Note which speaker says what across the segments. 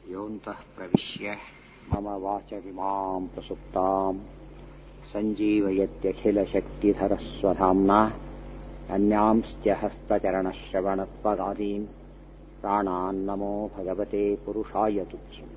Speaker 1: योऽन्तः प्रविश्य मम वाचमिमां प्रसुप्तां सञ्जीवयत्यखिलशक्तिधरस्वधाम्ना अन्यांश्च हस्तचरणश्रवणत्वगादीन् प्राणान्नमो भगवते पुरुषाय तुभ्यम्।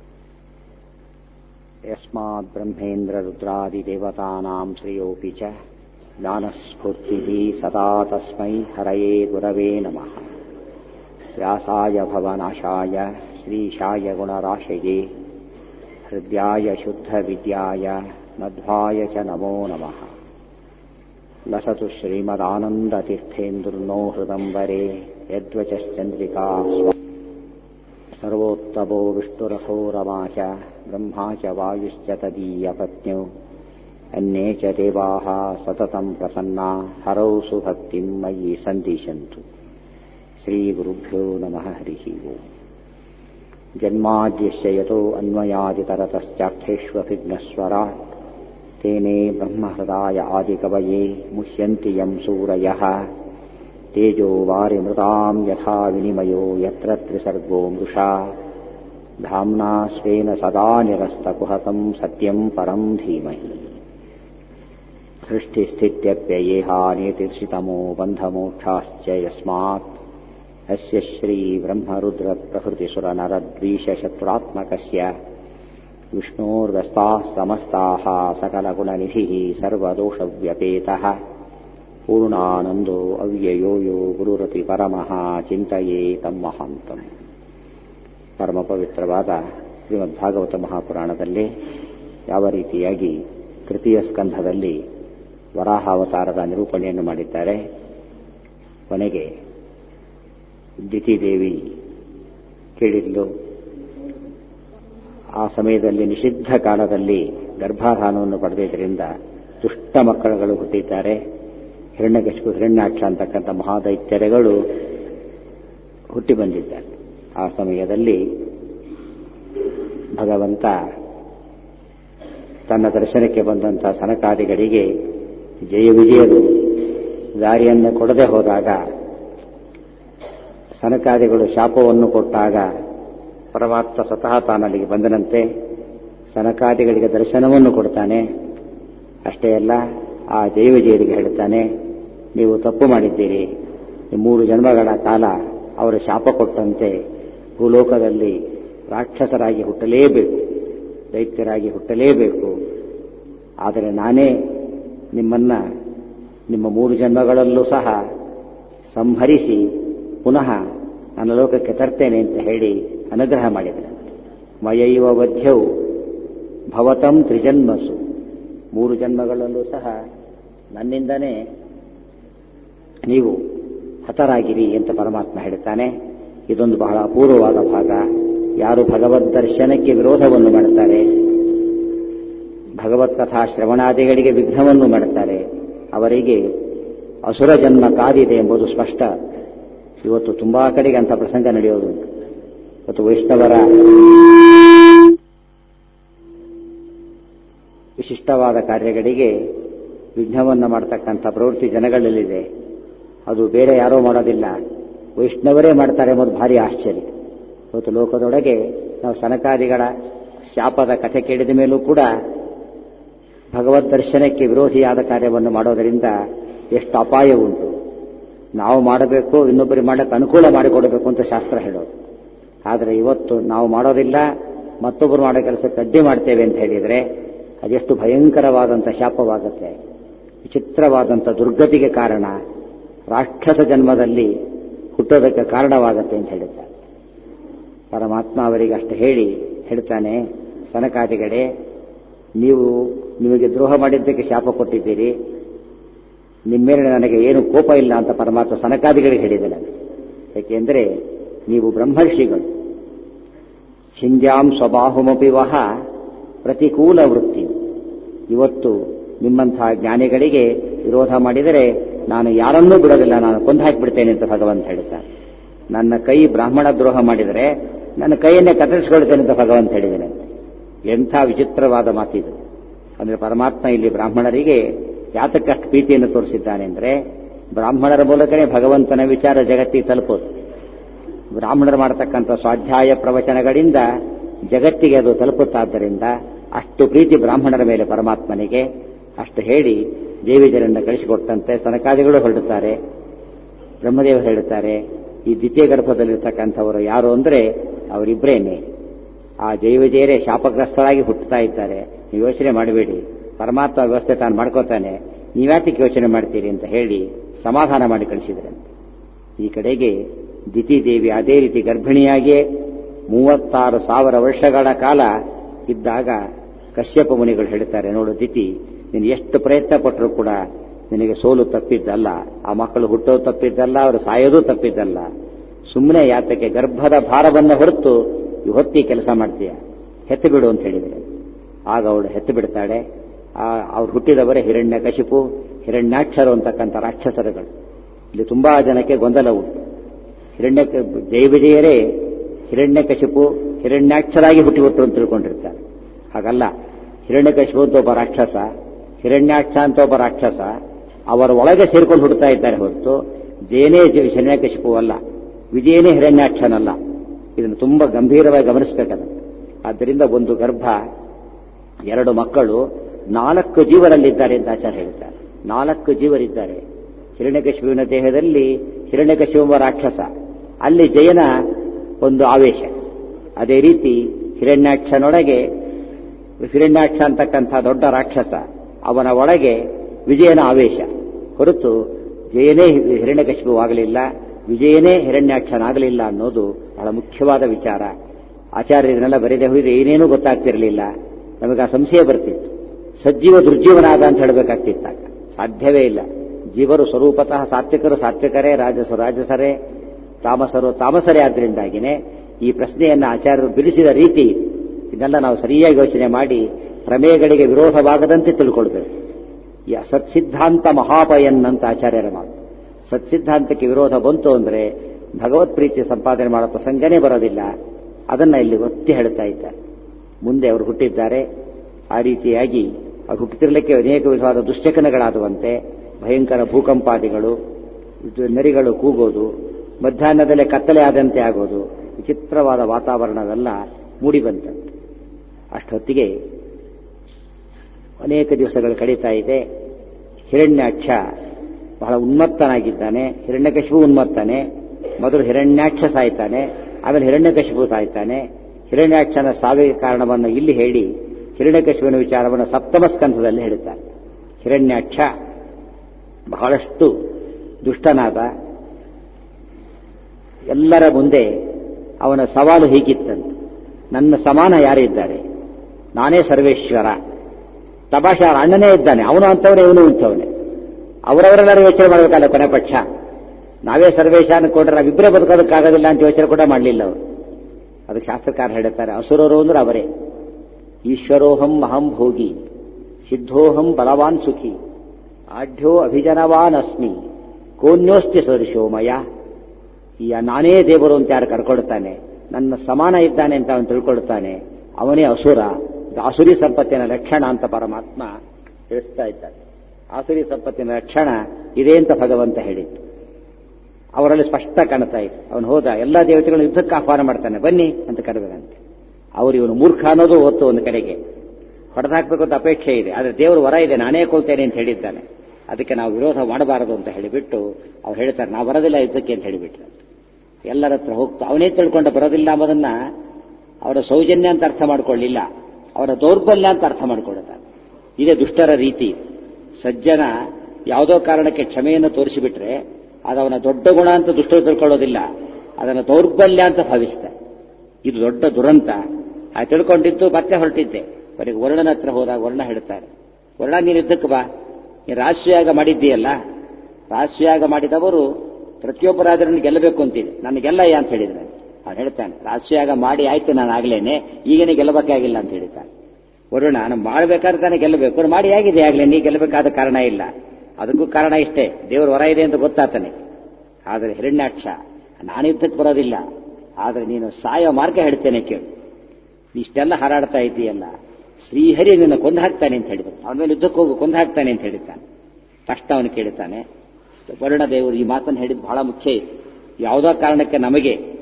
Speaker 1: यस्माद्ब्रह्मेन्द्ररुद्रादिदेवतानां श्रेयोऽपि च ज्ञानस्फूर्तिः सदा तस्मै हरये गुरवे नमः। व्यासाय भवनाशाय श्रीशाय गुणराशये हृद्याय शुद्धविद्याय मध्वाय च नमो नमः। लसतु श्रीमदानन्दतीर्थेन्दुर्नो हृदम्बरे यद्वचश्चन्द्रिका सर्वोत्तमो विष्णुरथो रमा च ब्रह्मा च वायुश्च तदीयपत्न्यौ अन्ये च देवाः सततं प्रसन्ना हरौ सुभक्तिं मयि सन्दिशन्तु। श्रीगुरुभ्यो नमः। हरिः ओम्। जन्माद्यस्य यतो अन्वयादितरतश्चार्थेष्वभिघ्नस्वराट् तेने ब्रह्महृदाय आदिकवये मुह्यन्ति यं सूरयः तेजो वारिमृतां यथा विनिमयो यत्र त्रिसर्गो मृषा धाम्ना स्वेन सदा निरस्तकुहकं सत्यं परं धीमहि। सृष्टिस्थित्यप्ययेहानितिर्षितमो बन्धमोक्षाश्च यस्मात् अस्य श्रीब्रह्मरुद्रप्रभृतिसुरनरद्वीषशत्रुरात्मकस्य विष्णोर्व्यस्ताः समस्ताः सकलगुणनिधिः सर्वदोषव्यपेतः पूर्णानन्दो ಅವ್ಯಯೋ ಯೋ ಗುರುರಪಿ ಪರಮಃ ಚಿಂತಯೇತಂ ಮಹಾಂತಂ. ಪರಮ ಪವಿತ್ರವಾದ ಶ್ರೀಮದ್ಭಾಗವತ ಮಹಾಪುರಾಣದಲ್ಲಿ ಯಾವ ರೀತಿಯಾಗಿ ತೃತೀಯ ಸ್ಕಂಧದಲ್ಲಿ ವರಾಹಾವತಾರದ ನಿರೂಪಣೆಯನ್ನು ಮಾಡಿದ್ದಾರೆ. ಕೊನೆಗೆ ದಿತಿದೇವಿ ಕೇಳಿದ್ಲು. ಆ ಸಮಯದಲ್ಲಿ ನಿಷಿದ್ಧ ಕಾಲದಲ್ಲಿ ಗರ್ಭಾಧಾನವನ್ನು ಪಡೆದಿದ್ದರಿಂದ ದುಷ್ಟ ಮಕ್ಕಳುಗಳು ಹುಟ್ಟಿದ್ದಾರೆ. ಹಿರಣ್ಯಕಶಿಪು ಹಿರಣ್ಯಾಕ್ಷ ಅಂತಕ್ಕಂಥ ಮಹಾದೈತ್ಯರೆಗಳು ಹುಟ್ಟಿ ಬಂದಿದ್ದಾರೆ. ಆ ಸಮಯದಲ್ಲಿ ಭಗವಂತ ತನ್ನ ದರ್ಶನಕ್ಕೆ ಬಂದಂಥ ಸನಕಾದಿಗಳಿಗೆ ಜಯ ವಿಜಯರು ದಾರಿಯನ್ನು ಕೊಡದೆ ಹೋದಾಗ, ಸನಕಾದಿಗಳು ಶಾಪವನ್ನು ಕೊಟ್ಟಾಗ ಪರಮಾತ್ಮ ಸ್ವತಃ ತಾನಲ್ಲಿಗೆ ಬಂದನಂತೆ ಸನಕಾದಿಗಳಿಗೆ ದರ್ಶನವನ್ನು ಕೊಡ್ತಾನೆ. ಅಷ್ಟೇ ಅಲ್ಲ, ಆ ಜಯ ವಿಜಯರಿಗೆ ಹೇಳ್ತಾನೆ, ನೀವು ತಪ್ಪು ಮಾಡಿದ್ದೀರಿ. 3 ಜನ್ಮಗಳ ಕಾಲ ಅವರ ಶಾಪ ಕೊಟ್ಟಂತೆ ಭೂಲೋಕದಲ್ಲಿ ರಾಕ್ಷಸರಾಗಿ ಹುಟ್ಟಲೇಬೇಕು, ದೈತ್ಯರಾಗಿ ಹುಟ್ಟಲೇಬೇಕು. ಆದರೆ ನಾನೇ ನಿಮ್ಮ 3 ಜನ್ಮಗಳಲ್ಲೂ ಸಹ ಸಂಹರಿಸಿ ಪುನಃ ನನ್ನ ಲೋಕಕ್ಕೆ ತರ್ತೇನೆ ಅಂತ ಹೇಳಿ ಅನುಗ್ರಹ ಮಾಡಿದರೆ, ಮಯೈವ ವಧ್ಯೌ ಭವತಂ ತ್ರಿಜನ್ಮಸು, 3 ಜನ್ಮಗಳಲ್ಲೂ ಸಹ ನನ್ನಿಂದನೇ ನೀವು ಹತರಾಗಿರಿ ಅಂತ ಪರಮಾತ್ಮ ಹೇಳ್ತಾನೆ. ಇದೊಂದು ಬಹಳ ಅಪೂರ್ವವಾದ ಭಾಗ. ಯಾರು ಭಗವದ್ ದರ್ಶನಕ್ಕೆ ವಿರೋಧವನ್ನು ಮಾಡುತ್ತಾರೆ, ಭಗವತ್ ಕಥಾ ಶ್ರವಣಾದಿಗಳಿಗೆ ವಿಘ್ನವನ್ನು ಮಾಡುತ್ತಾರೆ, ಅವರಿಗೆ ಅಸುರ ಜನ್ಮ ಕಾದಿದೆ ಎಂಬುದು ಸ್ಪಷ್ಟ. ಇವತ್ತು ತುಂಬಾ ಕಡೆಗೆ ಅಂಥ ಪ್ರಸಂಗ ನಡೆಯೋದು. ಇವತ್ತು ವೈಷ್ಣವರ ವಿಶಿಷ್ಟವಾದ ಕಾರ್ಯಗಳಿಗೆ ವಿಘ್ನವನ್ನು ಮಾಡತಕ್ಕಂಥ ಪ್ರವೃತ್ತಿ ಜನಗಳಲ್ಲಿದೆ. ಅದು ಬೇರೆ ಯಾರೋ ಮಾಡೋದಿಲ್ಲ, ವೈಷ್ಣವರೇ ಮಾಡ್ತಾರೆ ಎಂಬುದು ಭಾರಿ ಆಶ್ಚರ್ಯ. ಇವತ್ತು ಲೋಕದೊಳಗೆ ನಾವು ಸನಕಾದಿಗಳ ಶಾಪದ ಕಥೆ ಕೇಳಿದ ಮೇಲೂ ಕೂಡ ಭಗವದ್ ದರ್ಶನಕ್ಕೆ ವಿರೋಧಿಯಾದ ಕಾರ್ಯವನ್ನು ಮಾಡೋದರಿಂದ ಎಷ್ಟು ಅಪಾಯ ಉಂಟು. ನಾವು ಮಾಡಬೇಕು, ಇನ್ನೊಬ್ಬರಿಗೆ ಮಾಡಕ್ಕೆ ಅನುಕೂಲ ಮಾಡಿಕೊಡಬೇಕು ಅಂತ ಶಾಸ್ತ್ರ ಹೇಳೋದು. ಆದರೆ ಇವತ್ತು ನಾವು ಮಾಡೋದಿಲ್ಲ, ಮತ್ತೊಬ್ಬರು ಮಾಡೋ ಕೆಲಸಕ್ಕೆ ಅಡ್ಡಿ ಮಾಡ್ತೇವೆ ಅಂತ ಹೇಳಿದರೆ ಅದೆಷ್ಟು ಭಯಂಕರವಾದಂಥ ಶಾಪವಾಗುತ್ತೆ, ವಿಚಿತ್ರವಾದಂಥ ದುರ್ಗತಿಗೆ ಕಾರಣ, ರಾಕ್ಷಸ ಜನ್ಮದಲ್ಲಿ ಹುಟ್ಟೋದಕ್ಕೆ ಕಾರಣವಾಗುತ್ತೆ ಅಂತ ಹೇಳಿದ್ದಾರೆ. ಪರಮಾತ್ಮ ಅವರಿಗೆ ಅಷ್ಟು ಹೇಳಿ ಹೇಳ್ತಾನೆ, ಸನಕಾದಿಗಳೇ, ನಿಮಗೆ ದ್ರೋಹ ಮಾಡಿದ್ದಕ್ಕೆ ಶಾಪ ಕೊಟ್ಟಿದ್ದೀರಿ, ನಿಮ್ಮ ಮೇಲೆ ನನಗೆ ಏನು ಕೋಪ ಇಲ್ಲ ಅಂತ ಪರಮಾತ್ಮ ಸನಕಾದಿಗಳಿಗೆ ಹೇಳಿದ್ದಾನೆ. ಏಕೆಂದರೆ ನೀವು ಬ್ರಹ್ಮರ್ಷಿಗಳು. ಛಿಂದ್ಯಾಂ ಸ್ವಬಾಹುಮಪಿ ವಹ ಪ್ರತಿಕೂಲ ವೃತ್ತಿ. ಇವತ್ತು ನಿಮ್ಮಂಥ ಜ್ಞಾನಿಗಳಿಗೆ ವಿರೋಧ ಮಾಡಿದರೆ ನಾನು ಯಾರನ್ನೂ ಬಿಡೋದಿಲ್ಲ, ನಾನು ಕೊಂದು ಹಾಕಿಬಿಡ್ತೇನೆ ಅಂತ ಭಗವಂತ ಹೇಳ್ತಾನೆ. ನನ್ನ ಕೈ ಬ್ರಾಹ್ಮಣ ದ್ರೋಹ ಮಾಡಿದರೆ ನನ್ನ ಕೈಯನ್ನೇ ಕತ್ತರಿಸಿಕೊಳ್ತೇನೆ ಅಂತ ಭಗವಂತ ಹೇಳಿದ್ದೇನೆ. ಎಂಥ ವಿಚಿತ್ರವಾದ ಮಾತಿದು. ಅಂದರೆ ಪರಮಾತ್ಮ ಇಲ್ಲಿ ಬ್ರಾಹ್ಮಣರಿಗೆ ಯಾತಕ್ಕಷ್ಟು ಪ್ರೀತಿಯನ್ನು ತೋರಿಸಿದ್ದಾನೆ ಅಂದರೆ, ಬ್ರಾಹ್ಮಣರ ಮೂಲಕನೇ ಭಗವಂತನ ವಿಚಾರ ಜಗತ್ತಿಗೆ ತಲುಪೋದು. ಬ್ರಾಹ್ಮಣರು ಮಾಡತಕ್ಕಂಥ ಸ್ವಾಧ್ಯಾಯ ಪ್ರವಚನಗಳಿಂದ ಜಗತ್ತಿಗೆ ಅದು ತಲುಪುತ್ತಾದ್ದರಿಂದ ಅಷ್ಟು ಪ್ರೀತಿ ಬ್ರಾಹ್ಮಣರ ಮೇಲೆ ಪರಮಾತ್ಮನಿಗೆ. ಅಷ್ಟು ಹೇಳಿ ದೇವಿಜರನ್ನು ಕಳಿಸಿಕೊಟ್ಟಂತೆ ಸನಕಾದಿಗಳು ಹೊರಡುತ್ತಾರೆ. ಬ್ರಹ್ಮದೇವರು ಹೇಳುತ್ತಾರೆ, ಈ ದ್ವಿತೀಯ ಗರ್ಭದಲ್ಲಿರ್ತಕ್ಕಂಥವರು ಯಾರು ಅಂದರೆ ಅವರಿಬ್ಬರೇನೆ. ಆ ಜೈವಜೇರೇ ಶಾಪಗ್ರಸ್ತರಾಗಿ ಹುಟ್ಟುತ್ತಾ ಇದ್ದಾರೆ. ನೀವು ಯೋಚನೆ ಮಾಡಬೇಡಿ, ಪರಮಾತ್ಮ ವ್ಯವಸ್ಥೆ ತಾನು ಮಾಡ್ಕೋತಾನೆ, ನೀವ್ಯಾತಕ್ಕೆ ಯೋಚನೆ ಮಾಡ್ತೀರಿ ಅಂತ ಹೇಳಿ ಸಮಾಧಾನ ಮಾಡಿ ಕಳಿಸಿದ್ರಂತೆ. ಈ ಕಡೆಗೆ ದಿತಿದೇವಿ ಅದೇ ರೀತಿ ಗರ್ಭಿಣಿಯಾಗಿಯೇ 36,000 ವರ್ಷಗಳ ಕಾಲ ಇದ್ದಾಗ ಕಶ್ಯಪ ಮುನಿಗಳು ಹೇಳ್ತಾರೆ, ನೋಡು ದಿತಿ, ನೀನು ಎಷ್ಟು ಪ್ರಯತ್ನ ಪಟ್ಟರೂ ಕೂಡ ನಿನಗೆ ಸೋಲು ತಪ್ಪಿದ್ದಲ್ಲ, ಆ ಮಕ್ಕಳು ಹುಟ್ಟೋದು ತಪ್ಪಿದ್ದಲ್ಲ, ಅವರು ಸಾಯೋದು ತಪ್ಪಿದ್ದಲ್ಲ. ಸುಮ್ಮನೆ ಯಾತಕ್ಕೆ ಗರ್ಭದ ಭಾರವನ್ನು ಹೊರತು ಹೊತ್ತಿ ಕೆಲಸ ಮಾಡ್ತೀಯ, ಹೆತ್ತು ಬಿಡು ಅಂತ ಹೇಳಿದರೆ ಆಗ ಅವಳು ಹೆತ್ತು ಬಿಡ್ತಾಳೆ. ಅವ್ರು ಹುಟ್ಟಿದವರೇ ಹಿರಣ್ಯಕಶಿಪು, ಹಿರಣ್ಯಾಕ್ಷರು ಅಂತಕ್ಕಂಥ ರಾಕ್ಷಸರುಗಳು. ಇಲ್ಲಿ ತುಂಬಾ ಜನಕ್ಕೆ ಗೊಂದಲ ಉಂಟು. ಜೈವಿಜಯರೇ ಹಿರಣ್ಯಕಶಿಪು ಹಿರಣ್ಯಾಕ್ಷರಾಗಿ ಹುಟ್ಟಿಬಿಟ್ರು ಅಂತ ತಿಳ್ಕೊಂಡಿರ್ತಾರೆ. ಹಾಗಲ್ಲ, ಹಿರಣ್ಯಕಶಿಪು ಅಂತ ಒಬ್ಬ ರಾಕ್ಷಸ, ಹಿರಣ್ಯಾಕ್ಷ ಅಂತ ಒಬ್ಬ ರಾಕ್ಷಸ, ಅವರ ಒಳಗೆ ಸೇರ್ಕೊಂಡು ಹುಟ್ಟುತ್ತಾ ಇದ್ದಾರೆ ಹೊರತು ಜಯನೇ ಹಿರಣ್ಯಕಶಿಪು ಅಲ್ಲ, ವಿಜಯನೇ ಹಿರಣ್ಯಾಕ್ಷನಲ್ಲ. ಇದನ್ನು ತುಂಬಾ ಗಂಭೀರವಾಗಿ ಗಮನಿಸಬೇಕಾದ. ಆದ್ದರಿಂದ ಒಂದು ಗರ್ಭ, 2 ಮಕ್ಕಳು, 4 ಜೀವರಲ್ಲಿದ್ದಾರೆ ಅಂತ ಆಚಾರ್ಯ ಹೇಳ್ತಾರೆ. 4 ಜೀವರಿದ್ದಾರೆ. ಹಿರಣ್ಯಕಶಿಪುವಿನ ದೇಹದಲ್ಲಿ ಹಿರಣ್ಯಕಶಿಪು ರಾಕ್ಷಸ, ಅಲ್ಲಿ ಜಯನ ಒಂದು ಆವೇಶ. ಅದೇ ರೀತಿ ಹಿರಣ್ಯಾಕ್ಷನೊಳಗೆ ಹಿರಣ್ಯಾಕ್ಷ ಅಂತಕ್ಕಂಥ ದೊಡ್ಡ ರಾಕ್ಷಸ, ಅವನ ಒಳಗೆ ವಿಜಯನ ಆವೇಶ ಹೊರತು ಜಯನೇ ಹಿರಣ್ಯಕಶಿಪು ಆಗಲಿಲ್ಲ, ವಿಜಯನೇ ಹಿರಣ್ಯಾಕ್ಷನಾಗಲಿಲ್ಲ ಅನ್ನೋದು ಬಹಳ ಮುಖ್ಯವಾದ ವಿಚಾರ. ಆಚಾರ್ಯರನ್ನೆಲ್ಲ ಬರೆದೇ ಹೋದ್ರೆ ಏನೇನೂ ಗೊತ್ತಾಗ್ತಿರಲಿಲ್ಲ. ನಮಗೆ ಆ ಸಂಶಯ ಬರ್ತಿತ್ತು. ಸಜ್ಜೀವ ದುರ್ಜೀವನಾದ ಅಂತ ಹೇಳಬೇಕಾಗ್ತಿತ್ತಾಗ ಸಾಧ್ಯವೇ ಇಲ್ಲ. ಜೀವರು ಸ್ವರೂಪತಃ ಸಾತ್ವಿಕರು ಸಾತ್ವಿಕರೇ, ರಾಜಸರು ರಾಜಸರೇ, ತಾಮಸರು ತಾಮಸರೇ. ಆದ್ದರಿಂದಾಗಿನೇ ಈ ಪ್ರಶ್ನೆಯನ್ನು ಆಚಾರ್ಯರು ಬಿಡಿಸಿದ ರೀತಿ ಇದನ್ನೆಲ್ಲ ನಾವು ಸರಿಯಾಗಿ ಯೋಚನೆ ಮಾಡಿ ಪ್ರಮೇಯಗಳಿಗೆ ವಿರೋಧವಾಗದಂತೆ ತಿಳ್ಕೊಳ್ಬೇಕು. ಸತ್ಸಿದ್ಧಾಂತ ಮಹಾಪಯನ್ ಅಂತ ಆಚಾರ್ಯರ ಮಾತು. ಸತ್ಸಿದ್ಧಾಂತಕ್ಕೆ ವಿರೋಧ ಬಂತು ಅಂದರೆ ಭಗವತ್ ಪ್ರೀತಿ ಸಂಪಾದನೆ ಮಾಡೋ ಪ್ರಸಂಗನೇ ಬರೋದಿಲ್ಲ. ಅದನ್ನ ಇಲ್ಲಿ ಒತ್ತಿ ಹೇಳ್ತಾ ಇದ್ದಾರೆ. ಮುಂದೆ ಅವರು ಹುಟ್ಟಿದ್ದಾರೆ. ಆ ರೀತಿಯಾಗಿ ಅವರು ಹುಟ್ಟುತ್ತಿರಲಿಕ್ಕೆ ಅನೇಕ ವಿಧವಾದ ದುಶ್ಚಕನಗಳಾದುವಂತೆ, ಭಯಂಕರ ಭೂಕಂಪಾದಿಗಳು, ನರಿಗಳು ಕೂಗೋದು, ಮಧ್ಯಾಹ್ನದಲ್ಲೇ ಕತ್ತಲೆ ಆದಂತೆ ಆಗೋದು, ವಿಚಿತ್ರವಾದ ವಾತಾವರಣವೆಲ್ಲ ಮೂಡಿಬಂತಂತೆ. ಅಷ್ಟೊತ್ತಿಗೆ ಅನೇಕ ದಿವಸಗಳು ಕಳೀತಾ ಇದೆ. ಹಿರಣ್ಯಾಕ್ಷ ಬಹಳ ಉನ್ಮತ್ತನಾಗಿದ್ದಾನೆ. ಹಿರಣ್ಯಕಶಿಪು ಉನ್ಮತ್ತನೆ. ಮೊದಲು ಹಿರಣ್ಯಾಕ್ಷ ಸಾಯ್ತಾನೆ, ಆಮೇಲೆ ಹಿರಣ್ಯಕಶಿಪು ಸಾಯ್ತಾನೆ. ಹಿರಣ್ಯಾಕ್ಷನ ಸಾವಿಗೆ ಕಾರಣವನ್ನು ಇಲ್ಲಿ ಹೇಳಿ ಹಿರಣ್ಯಕಶಿಪುವಿನ ವಿಚಾರವನ್ನು ಸಪ್ತಮ ಸ್ಕಂಧದಲ್ಲಿ ಹೇಳುತ್ತಾರೆ. ಹಿರಣ್ಯಾಕ್ಷ ಬಹಳಷ್ಟು ದುಷ್ಟನಾದ. ಎಲ್ಲರ ಮುಂದೆ ಅವನ ಸವಾಲು ಹೀಗಿತ್ತಂತೆ, ನನ್ನ ಸಮಾನ ಯಾರಿದ್ದಾರೆ, ನಾನೇ ಸರ್ವೇಶ್ವರ. ತಮಾಷೆ, ಅಣ್ಣನೇ ಇದ್ದಾನೆ, ಅವನು ಅಂತವನೇ ಇವನು ಇಂಥವನೇ. ಅವರವರೆಲ್ಲರೂ ಯೋಚನೆ ಮಾಡಬೇಕಲ್ಲ. ಕೊನೆ ಪಕ್ಷ ನಾವೇ ಸರ್ವೇಶ ಅನ್ಕೊಂಡ್ರೆ ನಾವಿಬ್ಬರೇ ಬದುಕೋದಕ್ಕಾಗೋದಿಲ್ಲ ಅಂತ ಯೋಚನೆ ಕೂಡ ಮಾಡಲಿಲ್ಲ ಅವರು. ಅದಕ್ಕೆ ಶಾಸ್ತ್ರಕಾರ ಹೇಳುತ್ತಾರೆ, ಅಸುರರು ಅಂದ್ರೆ ಅವರೇ. ಈಶ್ವರೋಹಂ ಅಹಂ ಭೋಗಿ, ಸಿದ್ಧೋಹಂ ಬಲವಾನ್ ಸುಖಿ, ಆಢ್ಯೋ ಅಭಿಜನವಾನ್ ಅಸ್ಮಿ, ಕೋನ್ಯೋಸ್ತಿ ಸದೃಶೋಮಯ. ಈ ನಾನೇ ದೇವರು ಅಂತ ಯಾರು ಕರ್ಕೊಳ್ತಾನೆ, ನನ್ನ ಸಮಾನ ಇದ್ದಾನೆ ಅಂತ ಅವನು ತಿಳ್ಕೊಳ್ತಾನೆ, ಅವನೇ ಅಸುರ. ಆಸುರಿ ಸಂಪತ್ತಿನ ಲಕ್ಷಣ ಅಂತ ಪರಮಾತ್ಮ ತಿಳಿಸ್ತಾ ಇದ್ದಾನೆ. ಆಸುರಿ ಸಂಪತ್ತಿನ ಲಕ್ಷಣ ಇದೆ ಅಂತ ಭಗವಂತ ಹೇಳಿದ್ದು ಅವರಲ್ಲಿ ಸ್ಪಷ್ಟ ಕಾಣ್ತಾ ಇತ್ತು. ಅವನು ಹೋದ ಎಲ್ಲ ದೇವತೆಗಳನ್ನು ಯುದ್ಧಕ್ಕೆ ಆಹ್ವಾನ ಮಾಡ್ತಾನೆ, ಬನ್ನಿ ಅಂತ ಕರೆದಂತೆ. ಅವರು ಇವನು ಮೂರ್ಖ ಅನ್ನೋದು ಹೊತ್ತು ಒಂದು ಕಡೆಗೆ ಹೊಡೆದಾಕ್ಬೇಕು ಅಂತ ಅಪೇಕ್ಷೆ ಇದೆ. ಆದರೆ ದೇವರು ವರ ಇದೆ, ನಾನೇ ಕೊಲ್ತೇನೆ ಅಂತ ಹೇಳಿದ್ದಾನೆ. ಅದಕ್ಕೆ ನಾವು ವಿರೋಧ ಮಾಡಬಾರದು ಅಂತ ಹೇಳಿಬಿಟ್ಟು ಅವ್ರು ಹೇಳ್ತಾರೆ, ನಾವು ಬರೋದಿಲ್ಲ ಯುದ್ಧಕ್ಕೆ ಅಂತ ಹೇಳಿಬಿಟ್ರು. ಎಲ್ಲರ ಹತ್ರ ಹೋಗ್ತಾ ಅವನೇ ತಿಳ್ಕೊಂಡ ಬರೋದಿಲ್ಲ ಎಂಬುದನ್ನ ಅವರ ಸೌಜನ್ಯ ಅಂತ ಅರ್ಥ ಮಾಡಿಕೊಳ್ಳಿಲ್ಲ, ಅವರ ದೌರ್ಬಲ್ಯ ಅಂತ ಅರ್ಥ ಮಾಡಿಕೊಳ್ಳುತ್ತಾರೆ. ಇದೇ ದುಷ್ಟರ ರೀತಿ. ಸಜ್ಜನ ಯಾವುದೋ ಕಾರಣಕ್ಕೆ ಕ್ಷಮೆಯನ್ನು ತೋರಿಸಿಬಿಟ್ರೆ ಅದು ಅವನ ದೊಡ್ಡ ಗುಣ ಅಂತ ದುಷ್ಟರು ತಿಳ್ಕೊಳ್ಳೋದಿಲ್ಲ, ಅದನ್ನು ದೌರ್ಬಲ್ಯ ಅಂತ ಭಾವಿಸ್ತಾರೆ. ಇದು ದೊಡ್ಡ ದುರಂತ. ಆ ತಿಳ್ಕೊಂಡಿದ್ದು ಮತ್ತೆ ಹೊರಟಿದ್ದೆ. ಬರೀ ವರ್ಣನ ಹತ್ರ ಹೋದಾಗ ವರ್ಣ ಹೇಳ್ತಾರೆ, ವರ್ಣ ನೀನು ಯುದ್ಧಕ್ಕೆ ಬಾ, ನೀನು ರಾಜಸೂಯಾಗ ಮಾಡಿದ್ದೀಯಲ್ಲ, ರಾಜಸೂಯಾಗ ಮಾಡಿದವರು ಪ್ರತಿಯೊಬ್ಬರಾದ್ರನ್ನು ಗೆಲ್ಲಬೇಕು ಅಂತಿದೆ, ನಾನು ಗೆಲ್ಲಯ್ಯ ಅಂತ ಹೇಳಿದ್ರೆ ಅವ್ನು ಹೇಳ್ತಾನೆ, ರಾಜಸೂಯಾಗ ಮಾಡಿ ಆಯ್ತು ನಾನು ಆಗ್ಲೇನೆ, ಈಗೇನೆ ಗೆಲ್ಲಬೇಕಾಗಿಲ್ಲ ಅಂತ ಹೇಳ್ತಾನೆ. ವರುಣ ನಾನು ಮಾಡಬೇಕಾದ್ರೆ ತಾನೇ ಗೆಲ್ಲಬೇಕು, ಮಾಡಿ ಆಗಿದೆ ಆಗ್ಲೇ, ನೀ ಗೆಲ್ಲಬೇಕಾದ ಕಾರಣ ಇಲ್ಲ. ಅದಕ್ಕೂ ಕಾರಣ ಇಷ್ಟೇ, ದೇವರು ವರ ಇದೆ ಅಂತ ಗೊತ್ತಾತಾನೆ. ಆದರೆ ಹಿರಣ್ಯಾಕ್ಷ, ನಾನು ಯುದ್ಧಕ್ಕೆ ಬರೋದಿಲ್ಲ, ಆದರೆ ನೀನು ಸಾಯೋ ಮಾರ್ಗ ಹೇಳ್ತೇನೆ ಕೇಳು. ಇಷ್ಟೆಲ್ಲ ಹಾರಾಡ್ತಾ ಇದ್ದೀಯಲ್ಲ, ಶ್ರೀಹರಿ ನಿನ್ನ ಕೊಂದು ಹಾಕ್ತಾನೆ ಅಂತ ಹೇಳಿದ್ರು. ಅವನ ಮೇಲೆ ಯುದ್ಧಕ್ಕೆ ಹೋಗು, ಕೊಂದು ಹಾಕ್ತಾನೆ ಅಂತ ಹೇಳಿದ್ದಾನೆ. ತಕ್ಷಣ ಅವನು ಕೇಳುತ್ತಾನೆ, ವರುಣ ದೇವರು ಈ ಮಾತನ್ನು ಹೇಳಿದ್ದು ಬಹಳ ಮುಖ್ಯ ಇದೆ. ಯಾವುದೋ ಕಾರಣಕ್ಕೆ ನಮಗೆ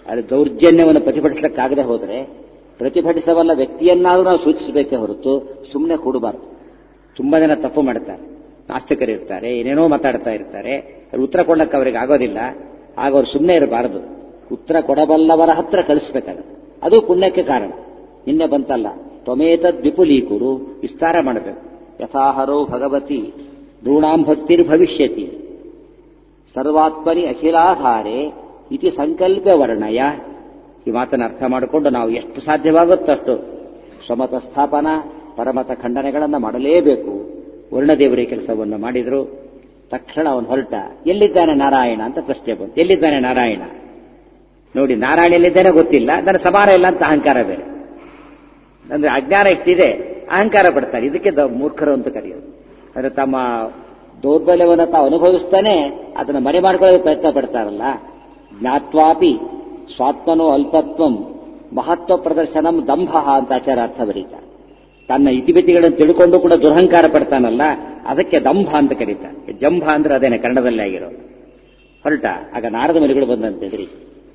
Speaker 1: ಅಲ್ಲಿ ದೌರ್ಜನ್ಯವನ್ನು ಪ್ರತಿಭಟಿಸಲಿಕ್ಕಾಗದೆ ಹೋದರೆ ಪ್ರತಿಭಟಿಸಬಲ್ಲ ವ್ಯಕ್ತಿಯನ್ನಾದರೂ ನಾವು ಸೂಚಿಸಬೇಕೇ ಹೊರತು ಸುಮ್ಮನೆ ಕೂಡಬಾರದು. ತುಂಬಾ ಜನ ತಪ್ಪು ಮಾಡ್ತಾರೆ, ನಾಸ್ತಿಕರಿರ್ತಾರೆ, ಏನೇನೋ ಮಾತಾಡ್ತಾ ಇರ್ತಾರೆ, ಉತ್ತರ ಕೊಡಕ್ಕೆ ಅವರಿಗೆ ಆಗೋದಿಲ್ಲ. ಆಗ ಅವ್ರು ಸುಮ್ಮನೆ ಇರಬಾರದು, ಉತ್ತರ ಕೊಡಬಲ್ಲವರ ಹತ್ರ ಕಳಿಸ್ಬೇಕಾಗುತ್ತೆ. ಅದು ಪುಣ್ಯಕ್ಕೆ ಕಾರಣ. ನಿನ್ನೆ ಬಂತಲ್ಲ, ತ್ವಮೇತದ್ ವಿಪುಲೀಕುರು, ವಿಸ್ತಾರ ಮಾಡಬೇಕು. ಯಥಾಹರೋ ಭಗವತಿ ದ್ರೋಣಾಂ ಭಕ್ತಿರ್ಭವಿಷ್ಯತಿ ಸರ್ವಾತ್ಮನಿ ಅಖಿಲಾಧಾರೆ ಇತಿ ಸಂಕಲ್ಪ ವರ್ಣಯ. ಈ ಮಾತನ್ನು ಅರ್ಥ ಮಾಡಿಕೊಂಡು ನಾವು ಎಷ್ಟು ಸಾಧ್ಯವಾಗುತ್ತೋ ಅಷ್ಟು ಸ್ವಮತ ಸ್ಥಾಪನಾ ಪರಮತ ಖಂಡನೆಗಳನ್ನು ಮಾಡಲೇಬೇಕು. ವರ್ಣದೇವರ ಕೆಲಸವನ್ನು ಮಾಡಿದ್ರು. ತಕ್ಷಣ ಅವನು ಹೊರಟ. ಎಲ್ಲಿದ್ದಾನೆ ನಾರಾಯಣ ಅಂತ ಪ್ರಶ್ನೆ ಬಂತು. ಎಲ್ಲಿದ್ದಾನೆ ನಾರಾಯಣ? ನೋಡಿ, ನಾರಾಯಣ ಎಲ್ಲಿದ್ದಾನೆ ಗೊತ್ತಿಲ್ಲ, ನನ್ನ ಸಮಾನ ಇಲ್ಲ ಅಂತ ಅಹಂಕಾರ ಬೇರೆ. ಅಂದ್ರೆ ಅಜ್ಞಾನ ಎಷ್ಟಿದೆ, ಅಹಂಕಾರ ಪಡ್ತಾರೆ. ಇದಕ್ಕೆ ಮೂರ್ಖರು ಅಂತ ಕರೆಯೋದು. ಅಂದ್ರೆ ತಮ್ಮ ದೌರ್ಬಲ್ಯವನ್ನು ತಾವು ಅನುಭವಿಸ್ತಾನೆ ಅದನ್ನು ಮರೆ ಮಾಡ್ಕೊಳ್ಳೋಕೆ ಪ್ರಯತ್ನ ಪಡ್ತಾರಲ್ಲ. ಜ್ಞಾತ್ವಾಪಿ ಸ್ವಾತ್ಮನೋ ಅಲ್ಪತ್ವಂ ಮಹತ್ವ ಪ್ರದರ್ಶನಂ ದಂಭ ಅಂತ ಆಚಾರ ಅರ್ಥ ಬರೀತಾರೆ. ತನ್ನ ಇತಿಮಿತಿಗಳನ್ನು ತಿಳ್ಕೊಂಡು ಕೂಡ ದುರಹಂಕಾರ ಪಡ್ತಾನಲ್ಲ, ಅದಕ್ಕೆ ದಂಭ ಅಂತ ಕರೀತಾರೆ. ಜಂಭ ಅಂದ್ರೆ ಅದೇನೆ ಕನ್ನಡದಲ್ಲಿ ಆಗಿರೋ. ಹೊರಟ. ಆಗ ನಾರದ ಮನೆಗಳು ಬಂದಂತಿದ್ರಿ.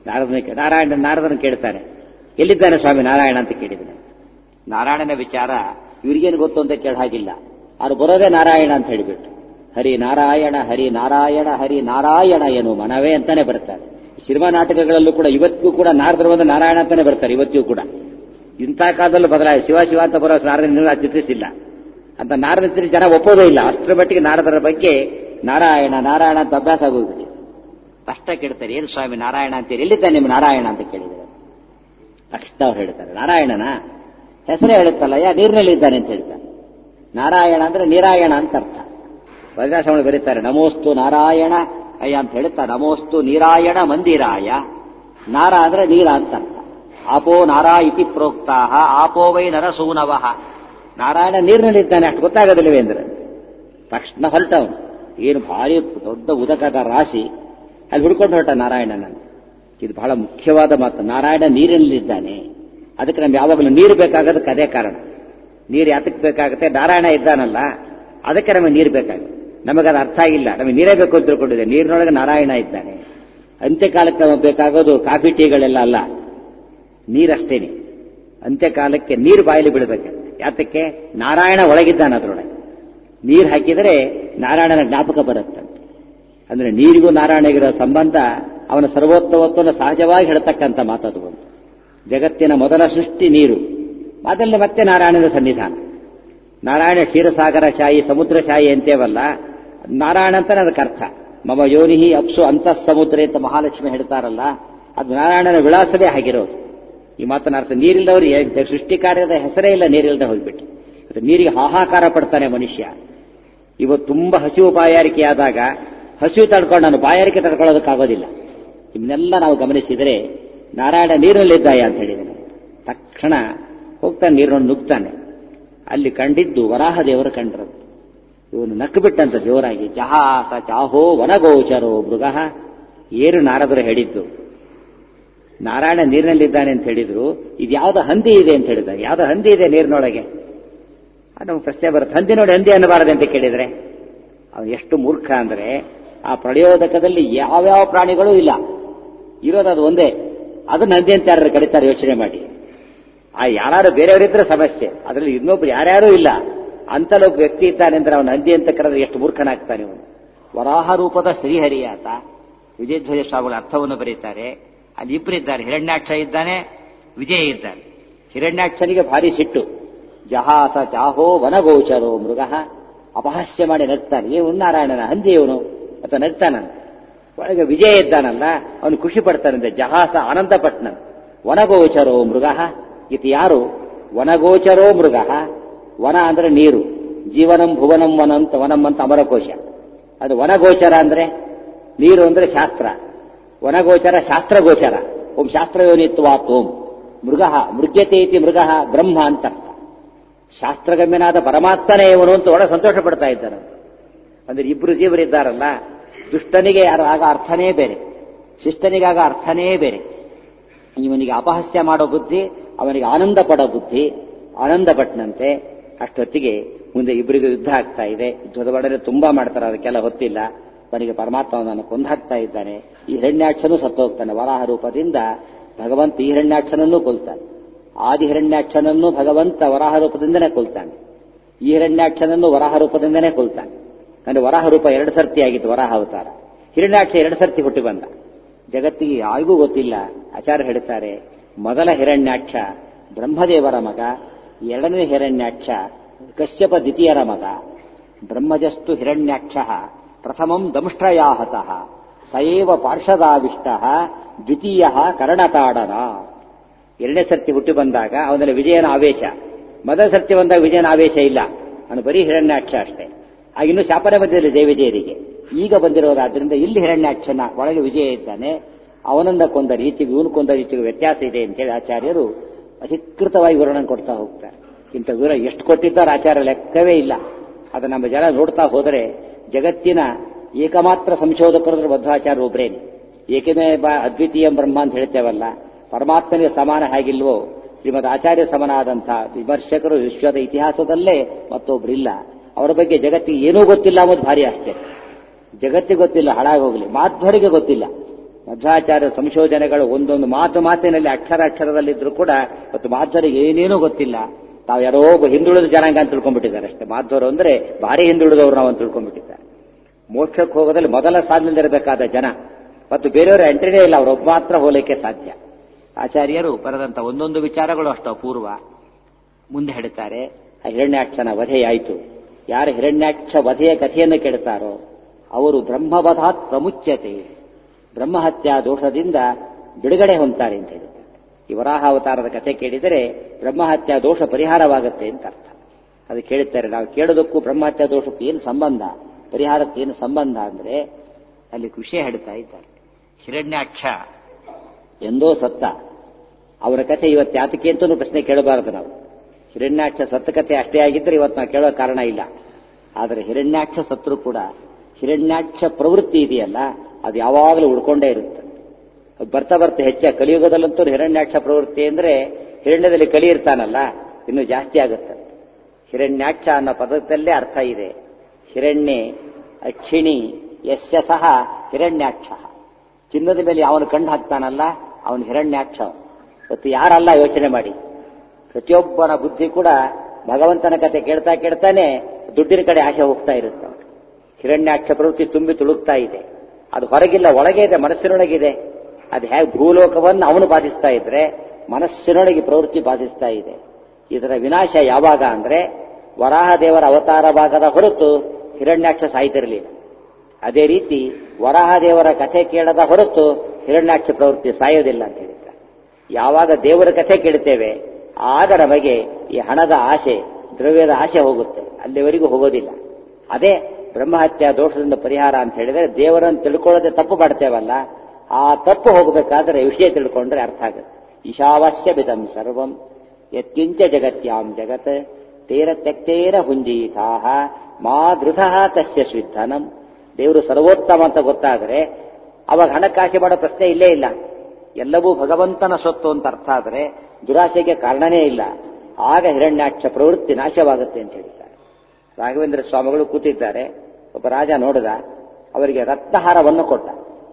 Speaker 1: ನಾರದನ ಕೇಳ್ತಾನೆ, ಎಲ್ಲಿದ್ದಾನೆ ಸ್ವಾಮಿ ನಾರಾಯಣ ಅಂತ ಕೇಳಿದ್ದಾನೆ. ನಾರಾಯಣನ ವಿಚಾರ ಇವ್ರಿಗೇನು ಗೊತ್ತು ಅಂತ ಕೇಳ ಹಾಗಿಲ್ಲ. ಅವ್ರು ಬರೋದೇ ನಾರಾಯಣ ಅಂತ ಹೇಳಿಬಿಟ್ಟು ಹರಿ ನಾರಾಯಣ ಹರಿ ನಾರಾಯಣ ಹರಿ ನಾರಾಯಣ ಏನು ಮನವೇ ಅಂತಾನೆ ಬರ್ತಾರೆ. ಸಿನಿಮಾ ನಾಟಕಗಳಲ್ಲೂ ಕೂಡ ಇವತ್ತಿಗೂ ಕೂಡ ನಾರದರು ಬಂದು ನಾರಾಯಣ ಅಂತಾನೆ ಬರ್ತಾರೆ. ಇವತ್ತಿಗೂ ಕೂಡ ಇಂಥ ಕಾಲದಲ್ಲೂ ಬದಲಾಯಿಸಿ ಶಿವ ಶಿವ ಅಂತ ಬರೋ ನಾರದನ ಚಿತ್ರಿಸಿಲ್ಲ ಅಂತ. ನಾರದ ಚಿತ್ರಿಸಿ ಜನ ಒಪ್ಪೋದೇ ಇಲ್ಲ. ಅಷ್ಟರ ಮಟ್ಟಿಗೆ ನಾರದರ ಬಗ್ಗೆ ನಾರಾಯಣ ನಾರಾಯಣ ಅಂತ ಅಭ್ಯಾಸ ಆಗೋಗ್ಬಿಟ್ಟಿದೆ. ಕಷ್ಟ ಕೇಳ್ತಾರೆ, ಏನು ಸ್ವಾಮಿ ನಾರಾಯಣ ಅಂತೀರಿ, ಎಲ್ಲಿದ್ದಾನೆ ನಿಮ್ಮ ನಾರಾಯಣ ಅಂತ ಕೇಳಿದರೆ ತಕ್ಷಣ ಅವ್ರು ಹೇಳ್ತಾರೆ, ನಾರಾಯಣನ ಹೆಸರೇ ಹೇಳುತ್ತಲ್ಲ, ನೀರಿನಲ್ಲಿದ್ದಾನೆ ಅಂತ ಹೇಳ್ತಾರೆ. ನಾರಾಯಣ ಅಂದ್ರೆ ನೀರಾಯಣ ಅಂತ ಅರ್ಥ. ವಜ್ರಾಶ್ರಮ ಬರೀತಾರೆ, ನಮೋಸ್ತು ನಾರಾಯಣ ಅಯ್ಯ ಅಂತ ಹೇಳುತ್ತಾ, ನಮೋಸ್ತು ನೀರಾಯಣ ಮಂದಿರಾಯ. ನಾರ ಅಂದ್ರೆ ನೀರ ಅಂತ ಅರ್ಥ. ಆಪೋ ನಾರಾ ಇತಿ ಪ್ರೋಕ್ತಾ ಆಪೋ ವೈ ನರಸೂನವಃ. ನಾರಾಯಣ ನೀರಿನಲ್ಲಿದ್ದಾನೆ, ಅಷ್ಟು ಗೊತ್ತಾಗೋದಿಲ್ಲವೇ ಅಂದ್ರೆ ತಕ್ಷಣ ಹೊರಟವನು. ಏನು ಭಾರಿ ದೊಡ್ಡ ಉದಕದ ರಾಶಿ ಅಲ್ಲಿ ಹುಡ್ಕೊಂಡು ಹೊರಟ ನಾರಾಯಣನನ್ನು. ಇದು ಬಹಳ ಮುಖ್ಯವಾದ ಮಾತು. ನಾರಾಯಣ ನೀರಿನಲ್ಲಿದ್ದಾನೆ. ಅದಕ್ಕೆ ನಮ್ಗೆ ಯಾವಾಗಲೂ ನೀರು ಬೇಕಾಗೋದಕ್ಕೆ ಅದೇ ಕಾರಣ. ನೀರು ಯಾತಕ್ಕೆ ಬೇಕಾಗುತ್ತೆ? ನಾರಾಯಣ ಇದ್ದಾನಲ್ಲ, ಅದಕ್ಕೆ ನಮಗೆ ನೀರು ಬೇಕಾಗುತ್ತೆ. ನಮಗದು ಅರ್ಥ ಆಗಿಲ್ಲ, ನಮಗೆ ನೀರೇ ಬೇಕು ಅಂತ ತಿಳ್ಕೊಂಡಿದೆ. ನೀರಿನೊಳಗೆ ನಾರಾಯಣ ಇದ್ದಾನೆ. ಅಂತ್ಯಕಾಲಕ್ಕೆ ನಮಗೆ ಬೇಕಾಗೋದು ಕಾಫಿ ಟೀಗಳೆಲ್ಲ ಅಲ್ಲ, ನೀರಷ್ಟೇನೆ. ಅಂತ್ಯಕಾಲಕ್ಕೆ ನೀರು ಬಾಯಲ್ಲಿ ಬಿಡಬೇಕು. ಯಾತಕ್ಕೆ? ನಾರಾಯಣ ಒಳಗಿದ್ದಾನೆ ಅದರೊಳಗೆ. ನೀರು ಹಾಕಿದರೆ ನಾರಾಯಣನ ಜ್ಞಾಪಕ ಬರುತ್ತಂತೆ. ಅಂದ್ರೆ ನೀರಿಗೂ ನಾರಾಯಣಗಿರೋ ಸಂಬಂಧ ಅವನ ಸರ್ವೋತ್ತಮತ್ವವನ್ನು ಸಹಜವಾಗಿ ಹೇಳ್ತಕ್ಕಂಥ ಮಾತದು. ಒಂದು ಜಗತ್ತಿನ ಮೊದಲ ಸೃಷ್ಟಿ ನೀರು, ಅದರಲ್ಲಿ ಮತ್ತೆ ನಾರಾಯಣನ ಸನ್ನಿಧಾನ. ನಾರಾಯಣ ಕ್ಷೀರಸಾಗರ ಶಾಯಿ ಸಮುದ್ರ ಶಾಯಿ ಅಂತೇವಲ್ಲ, ನಾರಾಯಣ ಅಂತ ಅದಕ್ಕೆ ಅರ್ಥ. ಮಮ ಯೋನಿಹಿ ಅಪ್ಸು ಅಂತಃ ಸಮುದ್ರ ಅಂತ ಮಹಾಲಕ್ಷ್ಮಿ ಹೇಳ್ತಾರಲ್ಲ, ಅದು ನಾರಾಯಣನ ವಿಳಾಸವೇ ಆಗಿರೋದು. ಈ ಮಾತನ ಅರ್ಥ ನೀರಿಲ್ಲದವರು ಸೃಷ್ಟಿ ಕಾರ್ಯದ ಹೆಸರೇ ಇಲ್ಲ. ನೀರಿಲ್ಲದೆ ಹೋಗ್ಬಿಟ್ಟು ನೀರಿಗೆ ಹಾಹಾಕಾರ ಪಡ್ತಾನೆ ಮನುಷ್ಯ. ಇವತ್ತು ತುಂಬಾ ಹಸಿವು ಬಾಯಾರಿಕೆಯಾದಾಗ ಹಸಿವು ತಡ್ಕೊಂಡು ನಾನು ಬಾಯಾರಿಕೆ ತಡ್ಕೊಳ್ಳೋದಕ್ಕಾಗೋದಿಲ್ಲ. ಇವನ್ನೆಲ್ಲ ನಾವು ಗಮನಿಸಿದರೆ ನಾರಾಯಣ ನೀರಿನಲ್ಲಿದ್ದಾಯ ಅಂತ ಹೇಳಿದ್ದೇನೆ. ತಕ್ಷಣ ಹೋಗ್ತಾನೆ, ನೀರನ್ನು ನುಗ್ತಾನೆ. ಅಲ್ಲಿ ಕಂಡಿದ್ದು ವರಾಹ ದೇವರು ಕಂಡ್ರದ್ದು. ಇವನು ನಕ್ಕು ಬಿಟ್ಟಂತ ಜೋರಾಗಿ, ಜಹಾಸ ಚಾಹೋ ವನಗೋಚರೋ ಮೃಗಃ. ಏನು ನಾರದರು ಹೇಳಿದ್ದು? ನಾರಾಯಣ ನೀರಿನಲ್ಲಿದ್ದಾನೆ ಅಂತ ಹೇಳಿದ್ರು. ಇದು ಯಾವ್ದೋ ಹಂದಿ ಇದೆ ಅಂತ ಹೇಳಿದಾಗ, ಯಾವ್ದೋ ಹಂದಿ ಇದೆ ನೀರಿನೊಳಗೆ. ನಮ್ಗೆ ಪ್ರಶ್ನೆ ಬರುತ್ತೆ, ಹಂದಿ ನೋಡಿ ಹಂದಿ ಅನ್ನಬಾರದೆ ಅಂತ ಕೇಳಿದ್ರೆ ಅವನು ಎಷ್ಟು ಮೂರ್ಖ ಅಂದ್ರೆ, ಆ ಪ್ರಯೋದಕದಲ್ಲಿ ಯಾವ್ಯಾವ ಪ್ರಾಣಿಗಳೂ ಇಲ್ಲ, ಇರೋದು ಒಂದೇ. ಅದನ್ನ ಹಂದಿ ಅಂತ ಯಾರು ಕರೀತಾರೆ ಯೋಚನೆ ಮಾಡಿ. ಆ ಯಾರು ಬೇರೆಯವರಿದ್ರೆ ಸಮಸ್ಯೆ, ಅದರಲ್ಲಿ ಇನ್ನೊಬ್ರು ಯಾರ್ಯಾರೂ ಇಲ್ಲ ಅಂತಲೊಬ್ಬ ವ್ಯಕ್ತಿ ಇದ್ದಾನೆ ಅಂದ್ರೆ ಅವನು ಹಂದಿ ಅಂತ ಕರೆದ್ರೆ ಎಷ್ಟು ಮೂರ್ಖನಾಗ್ತಾನೆ ಅವನು. ವರಾಹ ರೂಪದ ಶ್ರೀಹರಿಯಾತ. ವಿಜಯಧ್ವಜ ಸ್ವಾಮಿಗಳ ಅರ್ಥವನ್ನು ಬರೀತಾರೆ. ಅಲ್ಲಿ ಇಬ್ಬರಿದ್ದಾರೆ, ಹಿರಣ್ಯಾಕ್ಷ ಇದ್ದಾನೆ, ವಿಜಯ ಇದ್ದಾನೆ. ಹಿರಣ್ಯಾಕ್ಷನಿಗೆ ಭಾರಿ ಸಿಟ್ಟು. ಜಹಾಸ ಚಾಹೋ ವನಗೋಚರೋ ಮೃಗಃ. ಅಪಹಾಸ್ಯ ಮಾಡಿ ನಗ್ತಾನೆ. ಇವನು ನಾರಾಯಣನ ಹಂದಿ ಇವನು ಅಥವಾ ನಗ್ತಾನಂತೆ. ಒಳಗೆ ವಿಜಯ ಇದ್ದಾನಲ್ಲ, ಅವನು ಖುಷಿ ಪಡ್ತಾನಂತೆ. ಜಹಾಸ ಆನಂದ ಪಟ್ನನ್. ವನಗೋಚರೋ ಮೃಗಃ. ಇದು ಯಾರು? ವನಗೋಚರೋ ಮೃಗಃ. ವನ ಅಂದ್ರೆ ನೀರು, ಜೀವನಂ ಭುವನಂ ವನಂ ಅಂತ ಅಮರಕೋಶ. ಅದು ವನಗೋಚರ ಅಂದ್ರೆ ನೀರು ಅಂದ್ರೆ ಶಾಸ್ತ್ರ. ವನಗೋಚರ ಶಾಸ್ತ್ರಗೋಚರ. ಓಂ ಶಾಸ್ತ್ರಯೋನಿತ್ವಾತ್ ಓಂ ಮೃಗಃ ಮೃಗ್ಯತೆ ಇತಿ ಮೃಗಃ ಬ್ರಹ್ಮ ಅಂತ ಅರ್ಥ. ಶಾಸ್ತ್ರಗಮ್ಯನಾದ ಪರಮಾತ್ಮನೇ ಇವನು ಅಂತ ಒಳ ಸಂತೋಷ ಪಡ್ತಾ ಇದ್ದಾನೆ. ಅಂದ್ರೆ ಇಬ್ರು ಜೀವರಿದ್ದಾರಲ್ಲ, ದುಷ್ಟನಿಗೆ ಆಗ ಅರ್ಥನೇ ಬೇರೆ, ಶಿಷ್ಟನಿಗಾಗ ಅರ್ಥನೇ ಬೇರೆ. ಇವನಿಗೆ ಅಪಹಾಸ್ಯ ಮಾಡೋ ಬುದ್ಧಿ, ಅವನಿಗೆ ಆನಂದ ಪಡೋ ಬುದ್ಧಿ. ಆನಂದ ಪಟ್ಟನಂತೆ. ಅಷ್ಟೊತ್ತಿಗೆ ಮುಂದೆ ಇಬ್ಬರಿಗೂ ಯುದ್ಧ ಆಗ್ತಾ ಇದೆ. ಯುದ್ಧದ ಒಡನೆ ತುಂಬಾ ಮಾಡ್ತಾರೆ, ಅದಕ್ಕೆಲ್ಲ ಹೊತ್ತಿಲ್ಲ. ಅವನಿಗೆ ಪರಮಾತ್ಮ ಅವನನ್ನು ಕೊಂದಾಕ್ತಾ ಇದ್ದಾನೆ. ಈ ಹಿರಣ್ಯಾಕ್ಷನೂ ಸತ್ತೋಗ್ತಾನೆ. ವರಾಹ ರೂಪದಿಂದ ಭಗವಂತ ಈ ಹಿರಣ್ಯಾಕ್ಷನನ್ನೂ ಕೊಲ್ತಾನೆ. ಆದಿ ಹಿರಣ್ಯಾಕ್ಷನನ್ನು ಭಗವಂತ ವರಾಹ ರೂಪದಿಂದನೇ ಕೊಲ್ತಾನೆ. ಈ ಹಿರಣ್ಯಾಕ್ಷನನ್ನು ವರಾಹ ರೂಪದಿಂದನೇ ಕೊಲ್ತಾನೆ. ಅಂದ್ರೆ ವರಾಹ ರೂಪ 2 ಸರ್ತಿ ಆಗಿತ್ತು ವರಾಹ ಅವತಾರ. ಹಿರಣ್ಯಾಕ್ಷ 2 ಸರ್ತಿ ಹುಟ್ಟಿ ಬಂದ. ಜಗತ್ತಿಗೆ ಯಾರಿಗೂ ಗೊತ್ತಿಲ್ಲ. ಆಚಾರ್ಯ ಹೇಳ್ತಾರೆ, ಮೊದಲ ಹಿರಣ್ಯಾಕ್ಷ ಬ್ರಹ್ಮದೇವರ ಮಗ, 2ನೇ ಹಿರಣ್ಯಾಕ್ಷ ಕಶ್ಯಪ ದ್ವಿತೀಯರ ಮಗ. ಬ್ರಹ್ಮಜಸ್ತು ಹಿರಣ್ಯಾಕ್ಷ ಪ್ರಥಮಂ ದಂಷ್ಟ್ರಯಾಹತಃ ಸಯೇವ ಪಾರ್ಷದಾವಿಷ್ಟ ದ್ವಿತೀಯ ಕರ್ಣತಾಡನ. 2ನೇ ಸರ್ತಿ ಹುಟ್ಟಿ ಬಂದಾಗ ಅವನಲ್ಲಿ ವಿಜಯನ ಆವೇಶ, ಮೊದಲ ಸರ್ತಿ ಬಂದಾಗ ವಿಜಯನ ಆವೇಶ ಇಲ್ಲ, ಅವನು ಬರೀ ಹಿರಣ್ಯಾಕ್ಷ ಅಷ್ಟೇ. ಆಗಿನ್ನೂ ಶಾಪನೆ ಬಂದಿರಲಿಲ್ಲ ಜಯವಿಜಯರಿಗೆ. ಈಗ ಬಂದಿರೋದಾದ್ರಿಂದ ಇಲ್ಲಿ ಹಿರಣ್ಯಾಕ್ಷನ ಒಳಗೆ ವಿಜಯ ಇದ್ದಾನೆ. ಅವನನ್ನ ಕೊಂದ ರೀತಿಗೂ ಇವನು ಕೊಂದ ರೀತಿಗೂ ವ್ಯತ್ಯಾಸ ಇದೆ ಅಂತೇಳಿ ಆಚಾರ್ಯರು ಅಧಿಕೃತವಾಗಿ ವಿವರಣೆ ಕೊಡ್ತಾ ಹೋಗ್ತಾರೆ. ಇಂಥ ವಿವರ ಎಷ್ಟು ಕೊಟ್ಟಿದ್ದಾರೆ ಆಚಾರ್ಯ ಲೆಕ್ಕವೇ ಇಲ್ಲ. ಅದು ನಮ್ಮ ಜನ ನೋಡ್ತಾ ಹೋದರೆ ಜಗತ್ತಿನ ಏಕಮಾತ್ರ ಸಂಶೋಧಕರು ಮಧ್ವಾಚಾರ್ಯ ಒಬ್ಬರೇನೆ. ಏಕಮೇವ ಅದ್ವಿತೀಯ ಬ್ರಹ್ಮ ಅಂತ ಹೇಳ್ತೇವಲ್ಲ, ಪರಮಾತ್ಮನಿಗೆ ಸಮಾನ ಹೇಗಿಲ್ವೋ ಶ್ರೀಮದ್ ಆಚಾರ್ಯ ಸಮನಾದಂಥ ವಿಮರ್ಶಕರು ವಿಶ್ವದ ಇತಿಹಾಸದಲ್ಲೇ ಮತ್ತೊಬ್ಬರಿಲ್ಲ. ಅವರ ಬಗ್ಗೆ ಜಗತ್ತಿಗೆ ಏನೂ ಗೊತ್ತಿಲ್ಲ ಅನ್ನೋದು ಭಾರಿ ಆಶ್ಚರ್ಯ. ಜಗತ್ತಿಗೆ ಗೊತ್ತಿಲ್ಲ, ಹಾಳಾಗೋಗ್ಲಿ, ಮಾಧ್ವರಿಗೆ ಗೊತ್ತಿಲ್ಲ. ಮಧ್ವಾಚಾರ್ಯ ಸಂಶೋಧನೆಗಳು ಒಂದೊಂದು ಮಾತಿನಲ್ಲಿ ಅಕ್ಷರದಲ್ಲಿದ್ರೂ ಕೂಡ ಇವತ್ತು ಮಾಧ್ವರಿಗೆ ಏನೇನೂ ಗೊತ್ತಿಲ್ಲ. ತಾವು ಯಾರೋ ಹಿಂದುಳಿದ ಜನಾಂಗ ಅಂತ ತಿಳ್ಕೊಂಡ್ಬಿಟ್ಟಿದ್ದಾರೆ ಅಷ್ಟೇ. ಮಾಧ್ವರು ಅಂದ್ರೆ ಭಾರಿ ಹಿಂದುಳಿದವರು ನಾವು ಅಂತ ತಿಳ್ಕೊಂಡ್ಬಿಟ್ಟಿದ್ದಾರೆ. ಮೋಕ್ಷಕ್ಕೆ ಹೋಗೋದಲ್ಲಿ ಮೊದಲ ಸಾಲಿನಲ್ಲಿರಬೇಕಾದ ಜನ ಮತ್ತು ಬೇರೆಯವರ ಎಂಟ್ರಿನೇ ಇಲ್ಲ, ಅವರೊಬ್ಬ ಮಾತ್ರ ಹೋಲಿಕೆ ಸಾಧ್ಯ. ಆಚಾರ್ಯರು ಬರೆದಂತ ಒಂದೊಂದು ವಿಚಾರಗಳು ಅಷ್ಟು ಅಪೂರ್ವ. ಮುಂದೆ ಹೇಳ್ತಾರೆ, ಆ ಹಿರಣ್ಯಾಕ್ಷನ ವಧೆಯಾಯಿತು. ಯಾರು ಹಿರಣ್ಯಾಕ್ಷ ವಧೆಯ ಕಥೆಯನ್ನು ಕೇಳ್ತಾರೋ ಅವರು ಬ್ರಹ್ಮವಧಾತ್ ಪ್ರಮುಚ್ಯತೆ, ಬ್ರಹ್ಮಹತ್ಯಾ ದೋಷದಿಂದ ಬಿಡುಗಡೆ ಹೊಂತಾರೆ ಅಂತ ಹೇಳಿದ್ದಾರೆ. ಈ ವರಾಹ ಅವತಾರದ ಕಥೆ ಕೇಳಿದರೆ ಬ್ರಹ್ಮಹತ್ಯಾ ದೋಷ ಪರಿಹಾರವಾಗುತ್ತೆ ಅಂತ ಅರ್ಥ. ಅದು ಕೇಳುತ್ತಾರೆ. ನಾವು ಕೇಳೋದಕ್ಕೂ ಬ್ರಹ್ಮಹತ್ಯಾ ದೋಷಕ್ಕೂ ಏನು ಸಂಬಂಧ, ಪರಿಹಾರಕ್ಕೆ ಏನು ಸಂಬಂಧ ಅಂದ್ರೆ ಅಲ್ಲಿ ವಿಷಯ ಹೇಳ್ತಾ ಇದ್ದಾರೆ. ಹಿರಣ್ಯಾಕ್ಷ ಎಂದೋ ಸತ್ತ, ಅವರ ಕಥೆ ಇವತ್ತು ಯಾತಕ್ಕೆ ಅಂತಲೂ ಪ್ರಶ್ನೆ ಕೇಳಬಾರದು ನಾವು. ಹಿರಣ್ಯಾಕ್ಷ ಸತ್ತ ಕಥೆ ಅಷ್ಟೇ ಆಗಿದ್ದರೆ ಇವತ್ತು ನಾವು ಕೇಳೋ ಕಾರಣ ಇಲ್ಲ. ಆದರೆ ಹಿರಣ್ಯಾಕ್ಷ ಸತ್ರು ಕೂಡ ಹಿರಣ್ಯಾಕ್ಷ ಪ್ರವೃತ್ತಿ ಇದೆಯಲ್ಲ, ಅದು ಯಾವಾಗಲೂ ಉಳ್ಕೊಂಡೇ ಇರುತ್ತೆ. ಬರ್ತಾ ಹೆಚ್ಚಾಗಿ ಕಲಿಯುಗದಲ್ಲಂತೂ ಹಿರಣ್ಯಾಕ್ಷ ಪ್ರವೃತ್ತಿ ಅಂದ್ರೆ ಹಿರಣ್ಯದಲ್ಲಿ ಕಲಿ ಇರ್ತಾನಲ್ಲ, ಇನ್ನೂ ಜಾಸ್ತಿ ಆಗುತ್ತೆ. ಹಿರಣ್ಯಾಕ್ಷ ಅನ್ನೋ ಪದದಲ್ಲೇ ಅರ್ಥ ಇದೆ. ಹಿರಣ್ಯೆ ಅಕ್ಷಿಣಿ ಯಸ್ಯ ಸಹ ಹಿರಣ್ಯಾಕ್ಷ. ಚಿನ್ನದ ಮೇಲೆ ಅವನು ಕಂಡು ಹಾಕ್ತಾನಲ್ಲ, ಅವನು ಹಿರಣ್ಯಾಕ್ಷ. ಇವತ್ತು ಯಾರಲ್ಲ ಯೋಚನೆ ಮಾಡಿ. ಪ್ರತಿಯೊಬ್ಬನ ಬುದ್ಧಿ ಕೂಡ ಭಗವಂತನ ಕತೆ ಕೇಳ್ತಾ ಕೇಳ್ತಾನೆ ದುಡ್ಡಿನ ಕಡೆ ಆಸೆ ಹೋಗ್ತಾ ಇರುತ್ತೆ. ಹಿರಣ್ಯಾಕ್ಷ ಪ್ರವೃತ್ತಿ ತುಂಬಿ ತುಳುಕ್ತಾ ಇದೆ. ಅದು ಹೊರಗಿಲ್ಲ, ಒಳಗೆ ಇದೆ, ಮನಸ್ಸಿನೊಳಗಿದೆ. ಅದು ಹೇಗೆ ಭೂಲೋಕವನ್ನು ಅವನು ಬಾಧಿಸ್ತಾ ಇದ್ರೆ ಮನಸ್ಸಿನೊಳಗೆ ಪ್ರವೃತ್ತಿ ಬಾಧಿಸ್ತಾ ಇದೆ. ಇದರ ವಿನಾಶ ಯಾವಾಗ ಅಂದ್ರೆ ವರಾಹ ದೇವರ ಅವತಾರ ಭಾಗದ ಹೊರತು ಹಿರಣ್ಯಾಕ್ಷ ಸಾಯ್ತಿರಲಿಲ್ಲ. ಅದೇ ರೀತಿ ವರಾಹ ದೇವರ ಕಥೆ ಕೇಳದ ಹೊರತು ಹಿರಣ್ಯಾಕ್ಷ ಪ್ರವೃತ್ತಿ ಸಾಯೋದಿಲ್ಲ ಅಂತ ಹೇಳಿದ್ದಾರೆ. ಯಾವಾಗ ದೇವರ ಕಥೆ ಕೇಳುತ್ತೇವೆ ಆಗ ನಮಗೆ ಈ ಹಣದ ಆಸೆ, ದ್ರವ್ಯದ ಆಸೆ ಹೋಗುತ್ತೆ, ಅಲ್ಲಿವರೆಗೂ ಹೋಗೋದಿಲ್ಲ. ಅದೇ ಬ್ರಹ್ಮಹತ್ಯಾ ದೋಷದಿಂದ ಪರಿಹಾರ ಅಂತ ಹೇಳಿದರೆ ದೇವರನ್ನು ತಿಳ್ಕೊಳ್ಳೋದೇ ತಪ್ಪು ಮಾಡ್ತೇವಲ್ಲ, ಆ ತಪ್ಪು ಹೋಗಬೇಕಾದ್ರೆ ವಿಷಯ ತಿಳ್ಕೊಂಡ್ರೆ ಅರ್ಥ ಆಗುತ್ತೆ. ಈಶಾವಾಸ್ಯ ಬಿದಂ ಸರ್ವಂ ಯತ್ಕಿಂಚ ಜಗತ್ಯಾಂ ಜಗತ್ ತೇರ ತ್ಯಕ್ತೇರ ಹುಂಜೀತಾಹ ಮಾ ಧೃತಃ ತಸ್ಯ ಶ್ವಿಧನಂ. ದೇವರು ಸರ್ವೋತ್ತಮ ಅಂತ ಗೊತ್ತಾದರೆ ಅವಾಗ ಹಣಕ್ಕಾಸೆ ಮಾಡೋ ಪ್ರಶ್ನೆ ಇಲ್ಲೇ ಇಲ್ಲ. ಎಲ್ಲವೂ ಭಗವಂತನ ಸೊತ್ತು ಅಂತ ಅರ್ಥ ಆದರೆ ದುರಾಸೆಗೆ ಕಾರಣನೇ ಇಲ್ಲ. ಆಗ ಹಿರಣ್ಯಾಕ್ಷ ಪ್ರವೃತ್ತಿ ನಾಶವಾಗುತ್ತೆ ಅಂತ ಹೇಳಿದ್ದಾರೆ. ರಾಘವೇಂದ್ರ ಸ್ವಾಮಿಗಳು ಕೂತಿದ್ದಾರೆ. ಒಬ್ಬ ರಾಜ ನೋಡಿದ, ಅವರಿಗೆ ರತ್ನಹಾರವನ್ನು ಕೊಟ್ಟ.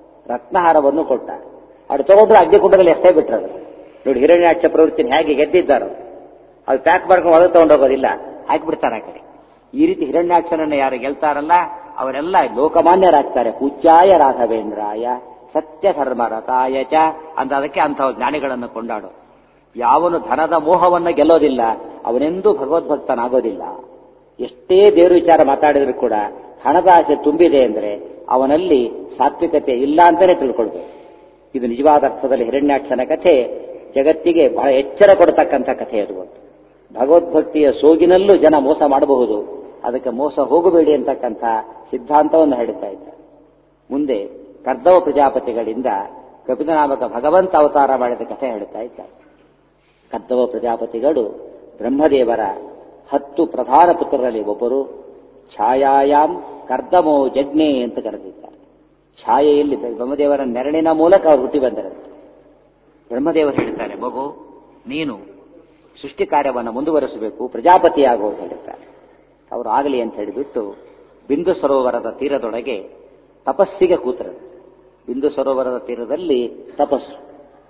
Speaker 1: ಅವ್ರು ತಗೊಂಡ್ರು ಅಗ್ನಿಕುಂಡದಲ್ಲಿ ಎಷ್ಟೇ ಬಿಟ್ಟರು. ನೋಡಿ ಹಿರಣ್ಯಾಕ್ಷ ಪ್ರವೃತ್ತಿನ ಹೇಗೆ ಗೆದ್ದಿದ್ದಾರೋ. ಅದು ಪ್ಯಾಕ್ ಮಾಡ್ಕೊಂಡು ಹೊರಗೆ ತಗೊಂಡೋಗೋದಿಲ್ಲ, ಹಾಕಿಬಿಡ್ತಾರೆ ಆ ಕಡೆ. ಈ ರೀತಿ ಹಿರಣ್ಯಾಕ್ಷರನ್ನ ಯಾರು ಗೆಲ್ತಾರಲ್ಲ ಅವರೆಲ್ಲ ಲೋಕಮಾನ್ಯರಾಗ್ತಾರೆ. ಪೂಜ್ಯಾಯ ರಾಘವೇಂದ್ರಾಯ ಸತ್ಯ ಧರ್ಮರತಾಯ ಚ ಅಂತ ಅದಕ್ಕೆ ಅಂಥ ಜ್ಞಾನಿಗಳನ್ನು ಕೊಂಡಾಡು. ಯಾವನು ಧನದ ಮೋಹವನ್ನು ಗೆಲ್ಲೋದಿಲ್ಲ ಅವನೆಂದೂ ಭಗವದ್ಭಕ್ತನಾಗೋದಿಲ್ಲ. ಎಷ್ಟೇ ದೇವ್ರ ವಿಚಾರ ಮಾತಾಡಿದ್ರು ಕೂಡ ಹಣದ ಆಸೆ ತುಂಬಿದೆ ಅಂದ್ರೆ ಅವನಲ್ಲಿ ಸಾತ್ವಿಕತೆ ಇಲ್ಲ ಅಂತಾನೆ ತಿಳ್ಕೊಳ್ಬೇಕು. ಇದು ನಿಜವಾದ ಅರ್ಥದಲ್ಲಿ ಹಿರಣ್ಯಾಕ್ಷನ ಕಥೆ ಜಗತ್ತಿಗೆ ಬಹಳ ಎಚ್ಚರ ಕೊಡತಕ್ಕಂಥ ಕಥೆ. ಅದು ಭಗವದ್ಭಕ್ತಿಯ ಸೋಗಿನಲ್ಲೂ ಜನ ಮೋಸ ಮಾಡಬಹುದು, ಅದಕ್ಕೆ ಮೋಸ ಹೋಗಬೇಡಿ ಅಂತಕ್ಕಂಥ ಸಿದ್ಧಾಂತವನ್ನು ಹೇಳುತ್ತಾ ಇದ್ದಾರೆ. ಮುಂದೆ ಕರ್ದವ ಪ್ರಜಾಪತಿಗಳಿಂದ ಕಪಿಲನಾಮಕ ಭಗವಂತ ಅವತಾರ ಮಾಡಿದ ಕಥೆ ಹೇಳುತ್ತಾ ಇದ್ದಾರೆ. ಕರ್ದವ ಪ್ರಜಾಪತಿಗಳು ಬ್ರಹ್ಮದೇವರ 10 ಪ್ರಧಾನ ಪುತ್ರರಲ್ಲಿ ಒಬ್ಬರು. ಛಾಯಾಯಾಮ್ ಕರ್ದಮೋ ಜಜ್ಞೆ ಅಂತ ಕರೆದಿದ್ದಾರೆ. ಛಾಯೆಯಲ್ಲಿ ಬ್ರಹ್ಮದೇವರ ನೆರಳಿನ ಮೂಲಕ ಅವರು ಹುಟ್ಟಿ ಬಂದರಂತೆ. ಬ್ರಹ್ಮದೇವರು ಹೇಳ್ತಾರೆ, ಮಗು ನೀನು ಸೃಷ್ಟಿ ಕಾರ್ಯವನ್ನು ಮುಂದುವರಿಸಬೇಕು, ಪ್ರಜಾಪತಿಯಾಗೋ ಅಂತ ಹೇಳ್ತಾರೆ. ಅವರು ಆಗಲಿ ಅಂತ ಹೇಳಿಬಿಟ್ಟು ಬಿಂದು ಸರೋವರದ ತೀರದೊಳಗೆ ತಪಸ್ಸಿಗೆ ಕೂತರು. ಬಿಂದು ಸರೋವರದ ತೀರದಲ್ಲಿ ತಪಸ್ಸು.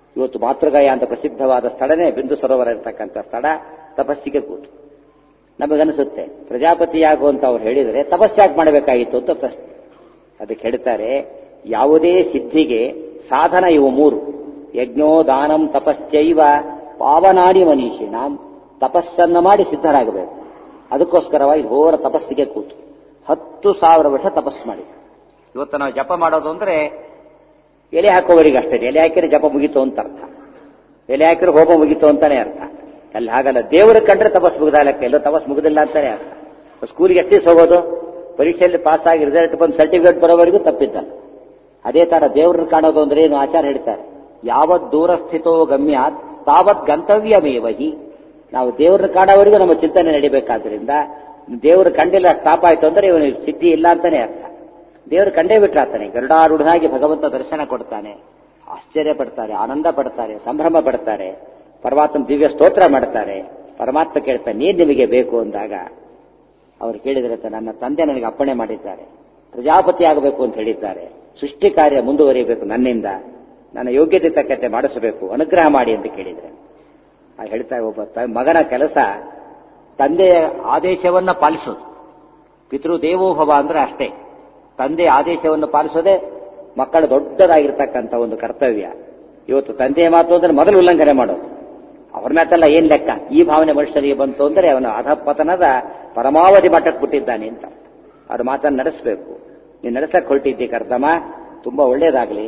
Speaker 1: ಇವತ್ತು ಮಾತೃಗಯ ಅಂತ ಪ್ರಸಿದ್ಧವಾದ ಸ್ಥಳನೇ ಬಿಂದು ಸರೋವರ ಇರತಕ್ಕಂಥ ಸ್ಥಳ. ತಪಸ್ಸಿಗೆ ಕೂತು ನಮಗನಿಸುತ್ತೆ ಪ್ರಜಾಪತಿಯಾಗುವಂತ ಅವ್ರು ಹೇಳಿದರೆ ತಪಸ್ಸಾಗಿ ಮಾಡಬೇಕಾಗಿತ್ತು ಅಂತ ಪ್ರಶ್ನೆ. ಅದಕ್ಕೆ ಹೇಳ್ತಾರೆ, ಯಾವುದೇ ಸಿದ್ಧಿಗೆ ಸಾಧನ ಇವು ಮೂರು: ಯಜ್ಞೋ ದಾನಂ ತಪಶ್ಚೈವ ಪಾವನಾಡಿ ಮನೀಷಿಣಾಂ. ತಪಸ್ಸನ್ನು ಮಾಡಿ ಸಿದ್ಧರಾಗಬೇಕು. ಅದಕ್ಕೋಸ್ಕರವಾಗಿ ಘೋರ ತಪಸ್ಸಿಗೆ ಕೂತು 10,000 ವರ್ಷ ತಪಸ್ಸು ಮಾಡಿದ್ರು. ಇವತ್ತು ನಾವು ಜಪ ಮಾಡೋದು ಅಂದ್ರೆ ಎಲೆ ಹಾಕೋವರಿಗೆ ಅಷ್ಟೇ. ಎಲೆ ಹಾಕಿದ್ರೆ ಜಪ ಮುಗಿತು ಅಂತ ಅರ್ಥ, ಎಲೆ ಹಾಕಿದ್ರೆ ಹೋಮ ಮುಗಿತು ಅಂತಾನೆ ಅರ್ಥ. ಅಲ್ಲಿ ಹಾಗಲ್ಲ, ದೇವರು ಕಂಡ್ರೆ ತಪಸ್ಸು ಮುಗಿದಾಲಕ್ಕೆ, ಎಲ್ಲೋ ತಪಸ್ಸು ಮುಗಿದಿಲ್ಲ ಅಂತಾನೆ ಅರ್ಥ. ಸ್ಕೂಲಿಗೆ ಎಷ್ಟು ದಿವಸ ಹೋಗೋದು? ಪರೀಕ್ಷೆಯಲ್ಲಿ ಪಾಸ್ ಆಗಿ ರಿಸಲ್ಟ್ ಬಂದು ಸರ್ಟಿಫಿಕೇಟ್ ಬರೋವರೆಗೂ ತಪ್ಪಿದ್ದಲ್ಲ. ಅದೇ ತರ ದೇವ್ರನ್ನ ಕಾಣೋದು ಅಂದ್ರೆ ಏನು? ಆಚಾರ ಹೇಳ್ತಾರೆ, ಯಾವತ್ ದೂರ ಸ್ಥಿತೋ ಗಮ್ಯಾತ್ ತಾವತ್ ಗಂತವ್ಯಮೇವಹಿ. ನಾವು ದೇವ್ರನ್ನ ಕಾಣೋವರೆಗೂ ನಮ್ಮ ಚಿಂತನೆ ನಡಿಬೇಕಾದ್ರಿಂದ ದೇವರು ಕಂಡಿಲ್ಲ ಸ್ಟಾಪ್ ಆಯ್ತು ಅಂದ್ರೆ ಇವನು ಸಿದ್ಧಿ ಇಲ್ಲ ಅಂತಾನೆ ಅರ್ಥ. ದೇವರು ಕಂಡೇ ಬಿಟ್ರಾಗ್ತಾನೆ. ಗರುಡಾರೂಢನಾಗಿ ಭಗವಂತ ದರ್ಶನ ಕೊಡ್ತಾನೆ. ಆಶ್ಚರ್ಯ ಪಡ್ತಾರೆ, ಆನಂದ ಪಡ್ತಾರೆ, ಸಂಭ್ರಮ ಪಡ್ತಾರೆ, ಪರಮಾತ್ಮ ದಿವ್ಯ ಸ್ತೋತ್ರ ಮಾಡ್ತಾರೆ. ಪರಮಾತ್ಮ ಕೇಳ್ತಾನೆ, ನೀನ್ ನಿಮಗೆ ಬೇಕು ಅಂದಾಗ ಅವ್ರು ಕೇಳಿದ್ರೆ, ನನ್ನ ತಂದೆ ನನಗೆ ಅಪ್ಪಣೆ ಮಾಡಿದ್ದಾರೆ, ಪ್ರಜಾಪತಿ ಆಗಬೇಕು ಅಂತ ಹೇಳಿದ್ದಾರೆ, ಸೃಷ್ಟಿ ಕಾರ್ಯ ಮುಂದುವರಿಯಬೇಕು ನನ್ನಿಂದ, ನನ್ನ ಯೋಗ್ಯತೆ ತಕ್ಕಂತೆ ಮಾಡಿಸಬೇಕು, ಅನುಗ್ರಹ ಮಾಡಿ ಅಂತ ಕೇಳಿದ್ರೆ ಹೇಳ್ತಾರೆ, ಒಬ್ಬ ಮಗನ ಕೆಲಸ ತಂದೆಯ ಆದೇಶವನ್ನ ಪಾಲಿಸೋದು. ಪಿತೃದೇವೋಭವ ಅಂದ್ರೆ ಅಷ್ಟೇ. ತಂದೆಯ ಆದೇಶವನ್ನು ಪಾಲಿಸೋದೇ ಮಕ್ಕಳ ದೊಡ್ಡದಾಗಿರ್ತಕ್ಕಂಥ ಒಂದು ಕರ್ತವ್ಯ. ಇವತ್ತು ತಂದೆಯ ಮಾತು ಅಂದ್ರೆ ಮೊದಲು ಉಲ್ಲಂಘನೆ ಮಾಡೋದು. ಅವ್ರ ಮಾತೆಲ್ಲ ಏನ್ ಲೆಕ್ಕ? ಈ ಭಾವನೆ ಮನುಷ್ಯನಿಗೆ ಬಂತು ಅಂದ್ರೆ ಅವನು ಅಧಪತನದ ಪರಮಾವಧಿ ಮಟ್ಟಕ್ಕೆ ಬಿಟ್ಟಿದ್ದಾನೆ ಅಂತ. ಅವ್ರ ಮಾತನ್ನು ನಡೆಸಬೇಕು. ನೀನು ನಡೆಸಕ್ಕೆ ಹೊರಟಿದ್ದಿ ಕರ್ದಮ, ತುಂಬಾ ಒಳ್ಳೇದಾಗಲಿ.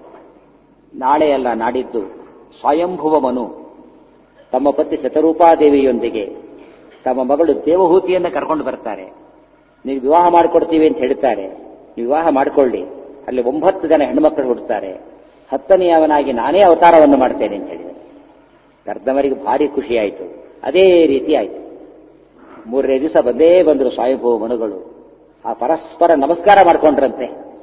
Speaker 1: ನಾಳೆ ಅಲ್ಲ ನಾಡಿದ್ದು ಸ್ವಯಂಭುವ ಮನು ತಮ್ಮ ಪತಿ ಶತರೂಪಾದೇವಿಯೊಂದಿಗೆ ತಮ್ಮ ಮಗಳು ದೇವಹೂತಿಯನ್ನು ಕರ್ಕೊಂಡು ಬರ್ತಾರೆ. ನೀವು ವಿವಾಹ ಮಾಡಿಕೊಡ್ತೀವಿ ಅಂತ ಹೇಳ್ತಾರೆ. ನೀವು ವಿವಾಹ ಮಾಡಿಕೊಳ್ಳಿ. ಅಲ್ಲಿ 9 ಜನ ಹೆಣ್ಮಕ್ಳು ಹುಡ್ತಾರೆ. 10ನೇಯವನಾಗಿ ನಾನೇ ಅವತಾರವನ್ನು ಮಾಡ್ತೇನೆ ಅಂತ ಹೇಳಿದ್ದಾರೆ. ಕರ್ದಮರಿಗೆ ಭಾರಿ ಖುಷಿ ಆಯಿತು. ಅದೇ ರೀತಿ ಆಯಿತು. 3ನೇ ದಿವಸ ಬಂದರು ಸ್ವಯಂಭೂ ಮನುಗಳು. ಆ ಪರಸ್ಪರ ನಮಸ್ಕಾರ ಮಾಡಿಕೊಂಡ್ರಂತೆ.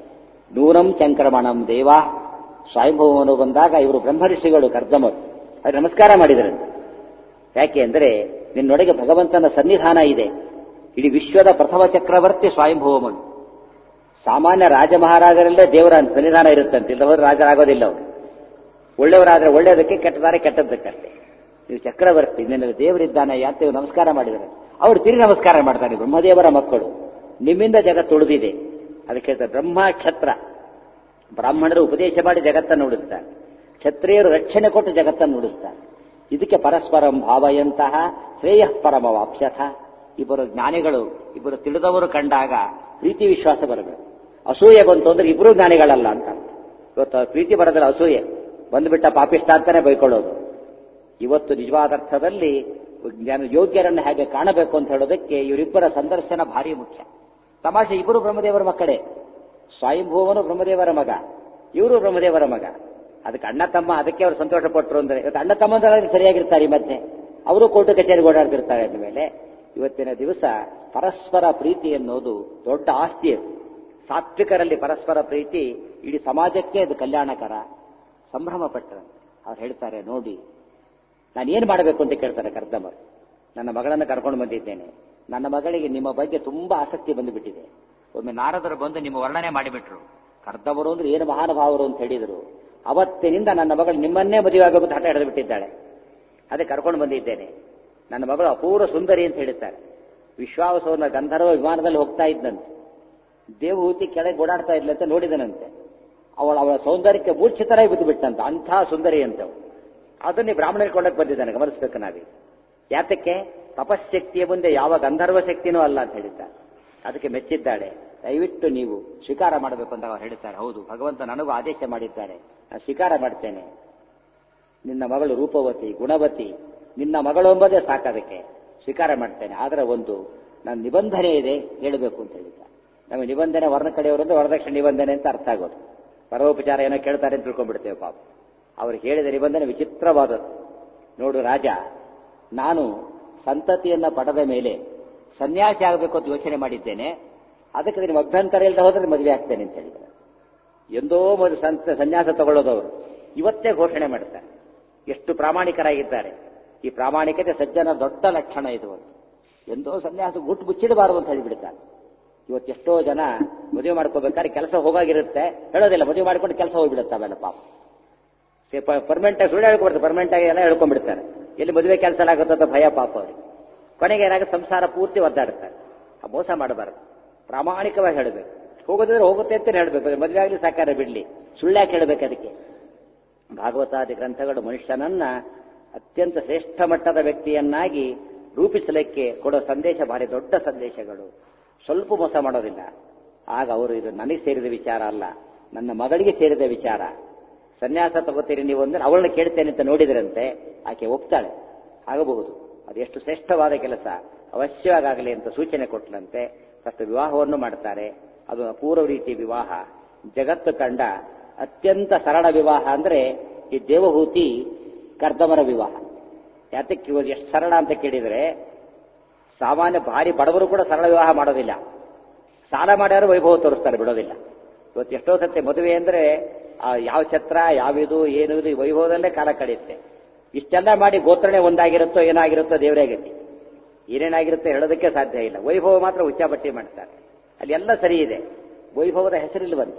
Speaker 1: ನೂನಂ ಚಂಕ್ರಮಣಂ ದೇವ. ಸ್ವಯಂಭೂ ಮನು ಬಂದಾಗ ಇವರು ಬ್ರಹ್ಮಋಷಿಗಳು ಕರ್ದಮರು ಅವ್ರು ನಮಸ್ಕಾರ ಮಾಡಿದರಂತೆ. ಯಾಕೆ ಅಂದರೆ ನಿನ್ನೊಳಗೆ ಭಗವಂತನ ಸನ್ನಿಧಾನ ಇದೆ. ಇಡೀ ವಿಶ್ವದ ಪ್ರಥಮ ಚಕ್ರವರ್ತಿ ಸ್ವಯಂಭೂಮನು. ಸಾಮಾನ್ಯ ರಾಜ ಮಹಾರಾಜರಲ್ಲೇ ದೇವರ ಸನ್ನಿಧಾನ ಇರುತ್ತಂತೆ, ಇಲ್ಲವರು ರಾಜರಾಗೋದಿಲ್ಲ. ಅವರು ಒಳ್ಳೆಯವರಾದ್ರೆ ಒಳ್ಳೆಯದಕ್ಕೆ, ಕೆಟ್ಟದಾರೆ ಕೆಟ್ಟದ್ದಕ್ಕಷ್ಟೇ. ನೀವು ಚಕ್ರವರ್ತಿ, ನಿನ್ನ ದೇವರಿದ್ದಾನೆ ಅಂತ ಇವರು ನಮಸ್ಕಾರ ಮಾಡಿದರೆ ಅವರು ತಿರುಗಿ ನಮಸ್ಕಾರ ಮಾಡ್ತಾರೆ. ಬ್ರಹ್ಮದೇವರ ಮಕ್ಕಳು, ನಿಮ್ಮಿಂದ ಜಗತ್ತು ಉಳಿದಿದೆ. ಅದಕ್ಕೆ ಬ್ರಹ್ಮ ಕ್ಷತ್ರ, ಬ್ರಾಹ್ಮಣರು ಉಪದೇಶ ಮಾಡಿ ಜಗತ್ತನ್ನು ಉಳಿಸ್ತಾರೆ, ಕ್ಷತ್ರಿಯರು ರಕ್ಷಣೆ ಕೊಟ್ಟು ಜಗತ್ತನ್ನು ಉಳಿಸ್ತಾರೆ. ಇದಕ್ಕೆ ಪರಸ್ಪರಂ ಭಾವಯಂತಹ ಶ್ರೇಯ ಪರಮವಾಪ್ಸ್ಯಥ. ಇಬ್ಬರು ಜ್ಞಾನಿಗಳು, ಇಬ್ಬರು ತಿಳಿದವರು ಕಂಡಾಗ ಪ್ರೀತಿ ವಿಶ್ವಾಸ ಬರಬೇಕು. ಅಸೂಯೆ ಬಂತು ಅಂದ್ರೆ ಇಬ್ಬರು ಜ್ಞಾನಿಗಳಲ್ಲ ಅಂತ. ಇವತ್ತು ಪ್ರೀತಿ ಬರೋದಿಲ್ಲ, ಅಸೂಯೆ ಬಂದುಬಿಟ್ಟ ಪಾಪಿಷ್ಟ ಅಂತಾನೆ ಬೈಕೊಳ್ಳೋದು. ಇವತ್ತು ನಿಜವಾದ ಅರ್ಥದಲ್ಲಿ ಯೋಗ್ಯರನ್ನು ಹೇಗೆ ಕಾಣಬೇಕು ಅಂತ ಹೇಳೋದಕ್ಕೆ ಇವರಿಬ್ಬರ ಸಂದರ್ಶನ ಭಾರಿ ಮುಖ್ಯ. ತಮಾಷೆ, ಇಬ್ಬರು ಬ್ರಹ್ಮದೇವರ ಮಕ್ಕಳೇ. ಸ್ವಯಂಭೂವನು ಬ್ರಹ್ಮದೇವರ ಮಗ, ಇವರು ಬ್ರಹ್ಮದೇವರ ಮಗ. ಅದಕ್ಕೆ ಅಣ್ಣ ತಮ್ಮ, ಅದಕ್ಕೆ ಅವರು ಸಂತೋಷ ಪಟ್ಟರು ಅಂದ್ರೆ ಇವತ್ತು ಅಣ್ಣ ತಮ್ಮಂದ್ರೆ ಸರಿಯಾಗಿರ್ತಾರೆ. ಈ ಮಧ್ಯೆ ಅವರು ಕೋರ್ಟು ಕಚೇರಿಗೆ ಓಡಾಡ್ತಿರ್ತಾರೆ. ಅಂದಮೇಲೆ ಇವತ್ತಿನ ದಿವಸ ಪರಸ್ಪರ ಪ್ರೀತಿ ಎನ್ನುವುದು ದೊಡ್ಡ ಆಸ್ತಿ. ಸಾತ್ವಿಕರಲ್ಲಿ ಪರಸ್ಪರ ಪ್ರೀತಿ ಇಡೀ ಸಮಾಜಕ್ಕೆ ಅದು ಕಲ್ಯಾಣಕರ. ಸಂಭ್ರಮ ಪಟ್ಟರಂತೆ. ಅವ್ರು ಹೇಳ್ತಾರೆ, ನೋಡಿ ನಾನೇನು ಮಾಡಬೇಕು ಅಂತ ಕೇಳ್ತಾರೆ ಕರ್ದಮರು. ನನ್ನ ಮಗಳನ್ನು ಕರ್ಕೊಂಡು ಬಂದಿದ್ದೇನೆ. ನನ್ನ ಮಗಳಿಗೆ ನಿಮ್ಮ ಬಗ್ಗೆ ತುಂಬಾ ಆಸಕ್ತಿ ಬಂದುಬಿಟ್ಟಿದೆ. ಒಮ್ಮೆ ನಾರದರು ಬಂದು ನಿಮ್ಮ ವರ್ಣನೆ ಮಾಡಿಬಿಟ್ರು. ಕರ್ದಮರು ಅಂದ್ರೆ ಏನು ಮಹಾನುಭಾವರು ಅಂತ ಹೇಳಿದರು. ಅವತ್ತಿನಿಂದ ನನ್ನ ಮಗಳು ನಿಮ್ಮನ್ನೇ ಮದುವೆ ಆಗಬೇಕು ಹಠ ಹಿಡಿದು ಬಿಟ್ಟಿದ್ದಾಳೆ. ಅದೇ ಕರ್ಕೊಂಡು ಬಂದಿದ್ದೇನೆ. ನನ್ನ ಮಗಳು ಅಪೂರ್ವ ಸುಂದರಿ ಅಂತ ಹೇಳುತ್ತಾರೆ. ವಿಶ್ವಾವಸವನ್ನ ಗಂಧರ್ವ ವಿಮಾನದಲ್ಲಿ ಹೋಗ್ತಾ ಇದ್ದಂತೆ. ದೇವಹೂತಿ ಕೆಳಗೆ ಓಡಾಡ್ತಾ ಇದ್ಲಂತೆ, ನೋಡಿದನಂತೆ. ಅವಳ ಸೌಂದರ್ಯಕ್ಕೆ ಮೂರ್ಛಿತರಾಗಿ ಬಿದ್ದು ಬಿಟ್ಟಂತ. ಅಂಥ ಸುಂದರಿ ಅಂತವಳು. ಅದನ್ನೇ ಬ್ರಾಹ್ಮಣರಿಗೆ ಕೊಂಡಕ್ಕೆ ಬಂದಿದ್ದಾನೆ. ಗಮನಿಸಬೇಕು ನಾವೀಗ. ಯಾತಕ್ಕೆ? ತಪಶಕ್ತಿಯ ಮುಂದೆ ಯಾವ ಗಂಧರ್ವ ಶಕ್ತಿನೂ ಅಲ್ಲ ಅಂತ ಹೇಳಿದ್ದಾರೆ. ಅದಕ್ಕೆ ಮೆಚ್ಚಿದ್ದಾಳೆ. ದಯವಿಟ್ಟು ನೀವು ಸ್ವೀಕಾರ ಮಾಡಬೇಕು ಅಂತ ಅವ್ರು ಹೇಳ್ತಾರೆ. ಹೌದು, ಭಗವಂತ ನನಗೂ ಆದೇಶ ಮಾಡಿದ್ದಾರೆ, ನಾನು ಸ್ವೀಕಾರ ಮಾಡ್ತೇನೆ. ನಿನ್ನ ಮಗಳು ರೂಪವತಿ, ಗುಣವತಿ, ನಿನ್ನ ಮಗಳು ಎಂಬುದೇ ಸಾಕದಕ್ಕೆ ಸ್ವೀಕಾರ ಮಾಡ್ತೇನೆ. ಆದರೆ ಒಂದು ನನ್ನ ನಿಬಂಧನೆ ಇದೆ, ಹೇಳಬೇಕು ಅಂತ ಹೇಳಿದ್ದಾರೆ. ನಮಗೆ ನಿಬಂಧನೆ ವರ್ಣ ಕಡೆಯವರಂದ್ರೆ ವರದಕ್ಷಿಣೆ ನಿಬಂಧನೆ ಅಂತ ಅರ್ಥ ಆಗೋದು. ಪರೋಪಚಾರ ಏನೋ ಕೇಳ್ತಾರೆ ಅಂತ ತಿಳ್ಕೊಂಡ್ಬಿಡ್ತೇವೆ ಪಾಪ. ಅವ್ರು ಹೇಳಿದ ನಿಬಂಧನೆ ವಿಚಿತ್ರವಾದದ್ದು. ನೋಡು ರಾಜ, ನಾನು ಸಂತತಿಯನ್ನ ಪಡೆದ ಮೇಲೆ ಸನ್ಯಾಸಿ ಆಗಬೇಕು ಅಂತ ಯೋಚನೆ ಮಾಡಿದ್ದೇನೆ. ಅದಕ್ಕೆ ನೀವು ಅಭ್ಯಂತರ ಇಲ್ಲದೆ ಹೋದ್ರೆ ಮದುವೆ ಆಗ್ತೇನೆ ಅಂತ ಹೇಳಿದ್ದಾರೆ. ಎಂದೋ ಮೊದಲು ಸನ್ಯಾಸ ತಗೊಳ್ಳೋದವರು ಇವತ್ತೇ ಘೋಷಣೆ ಮಾಡ್ತಾರೆ. ಎಷ್ಟು ಪ್ರಾಮಾಣಿಕರಾಗಿದ್ದಾರೆ. ಈ ಪ್ರಾಮಾಣಿಕತೆ ಸಜ್ಜನ ದೊಡ್ಡ ಲಕ್ಷಣ ಇದು. ಎಂದೋ ಸನ್ಯಾಸ ಗುಟ್ಟು ಮುಚ್ಚಿಡಬಾರದು ಅಂತ ಹೇಳಿಬಿಡ್ತಾರೆ. ಇವತ್ತೆಷ್ಟೋ ಜನ ಮದುವೆ ಮಾಡ್ಕೋಬೇಕಾದ್ರೆ ಕೆಲಸ ಹೋಗಾಗಿರುತ್ತೆ, ಹೇಳೋದಿಲ್ಲ. ಮದುವೆ ಮಾಡ್ಕೊಂಡು ಕೆಲಸ ಹೋಗ್ಬಿಡುತ್ತೆ. ಅವೆಲ್ಲ ಪಾಪ ಪರ್ಮನೆಂಟ್ ಆಗಿ ಸುಳ್ಳು ಹೇಳ್ಕೊಡ್ತಾರೆ, ಪರ್ಮನೆಂಟ್ ಆಗಿ ಎಲ್ಲ ಹೇಳ್ಕೊಂಡ್ಬಿಡ್ತಾರೆ. ಎಲ್ಲಿ ಮದುವೆ ಕೆಲಸ ಆಗುತ್ತೋ ಭಯ ಪಾಪ ಅವ್ರಿಗೆ. ಕೊನೆಗೆ ಏನಾಗುತ್ತೆ, ಸಂಸಾರ ಪೂರ್ತಿ ಒದ್ದಾಡ್ತಾರೆ. ಆ ಮೋಸ ಮಾಡಬಾರ್ದು, ಪ್ರಾಮಾಣಿಕವಾಗಿ ಹೇಳಬೇಕು. ಹೋಗೋದ್ರೆ ಹೋಗುತ್ತೆ ಅಂತ ಹೇಳಬೇಕು, ಮದುವೆ ಆಗಲಿ ಸಾಕಾರ ಬಿಡ್ಲಿ, ಸುಳ್ಳ್ಯಾಕೆ ಹೇಳಬೇಕು ಅದಕ್ಕೆ. ಭಾಗವತಾದಿ ಗ್ರಂಥಗಳು ಮನುಷ್ಯನನ್ನ ಅತ್ಯಂತ ಶ್ರೇಷ್ಠ ಮಟ್ಟದ ವ್ಯಕ್ತಿಯನ್ನಾಗಿ ರೂಪಿಸಲಿಕ್ಕೆ ಕೊಡೋ ಸಂದೇಶ ಭಾರಿ ದೊಡ್ಡ ಸಂದೇಶಗಳು. ಸ್ವಲ್ಪ ಮೋಸ ಮಾಡೋದಿಲ್ಲ. ಆಗ ಅವರು ಇದು ನನಗೆ ಸೇರಿದ ವಿಚಾರ ಅಲ್ಲ, ನನ್ನ ಮಗಳಿಗೆ ಸೇರಿದ ವಿಚಾರ. ಸನ್ಯಾಸ ತಗೋತೀರಿ ನೀವು ಅಂದ್ರೆ ಅವಳನ್ನ ಕೇಳ್ತೇನೆ ಅಂತ ನೋಡಿದ್ರಂತೆ, ಆಕೆ ಒಪ್ತಾಳೆ, ಆಗಬಹುದು. ಅದೆಷ್ಟು ಶ್ರೇಷ್ಠವಾದ ಕೆಲಸ, ಅವಶ್ಯವಾಗಲಿ ಅಂತ ಸೂಚನೆ ಕೊಟ್ಟಲಂತೆ. ಫಸ್ಟ್ ವಿವಾಹವನ್ನು ಮಾಡ್ತಾರೆ. ಅದು ಅಪೂರ್ವ ರೀತಿ ವಿವಾಹ. ಜಗತ್ತು ಕಂಡ ಅತ್ಯಂತ ಸರಳ ವಿವಾಹ ಅಂದ್ರೆ ಈ ದೇವಹೂತಿ ಕರ್ದಮರ ವಿವಾಹ. ಯಾತಕ್ಕೆ ಎಷ್ಟು ಸರಳ ಅಂತ ಕೇಳಿದರೆ, ಸಾಮಾನ್ಯ ಭಾರಿ ಬಡವರು ಕೂಡ ಸರಳ ವಿವಾಹ ಮಾಡೋದಿಲ್ಲ. ಸಾಲ ಮಾಡ್ಯಾರು ವೈಭವ ತೋರಿಸ್ತಾರೆ, ಬಿಡೋದಿಲ್ಲ. ಇವತ್ತು ಎಷ್ಟೋ ಸತ್ಯ ಮದುವೆ ಅಂದ್ರೆ ಯಾವ ಛತ್ರ ಯಾವಿದು ಏನು ಈ ವೈಭವದಲ್ಲೇ ಕಾಲ ಕಳೆಯುತ್ತೆ. ಇಷ್ಟೆಲ್ಲ ಮಾಡಿ ಗೋತ್ರणे ಒಂದಾಗಿರುತ್ತೋ ಏನಾಗಿರುತ್ತೋ ದೇವರೇ ಗತಿ. ಏನೇನಾಗಿರುತ್ತೋ ಹೇಳೋದಕ್ಕೆ ಸಾಧ್ಯ ಇಲ್ಲ. ವೈಭವ ಮಾತ್ರ ಉಚ್ಚಾಬಟ್ಟಿ ಮಾಡ್ತಾರೆ. ಅಲ್ಲಿ ಎಲ್ಲ ಸರಿ ಇದೆ, ವೈಭವದ ಹೆಸರಿಲ್ಲಿ ಬಂತು.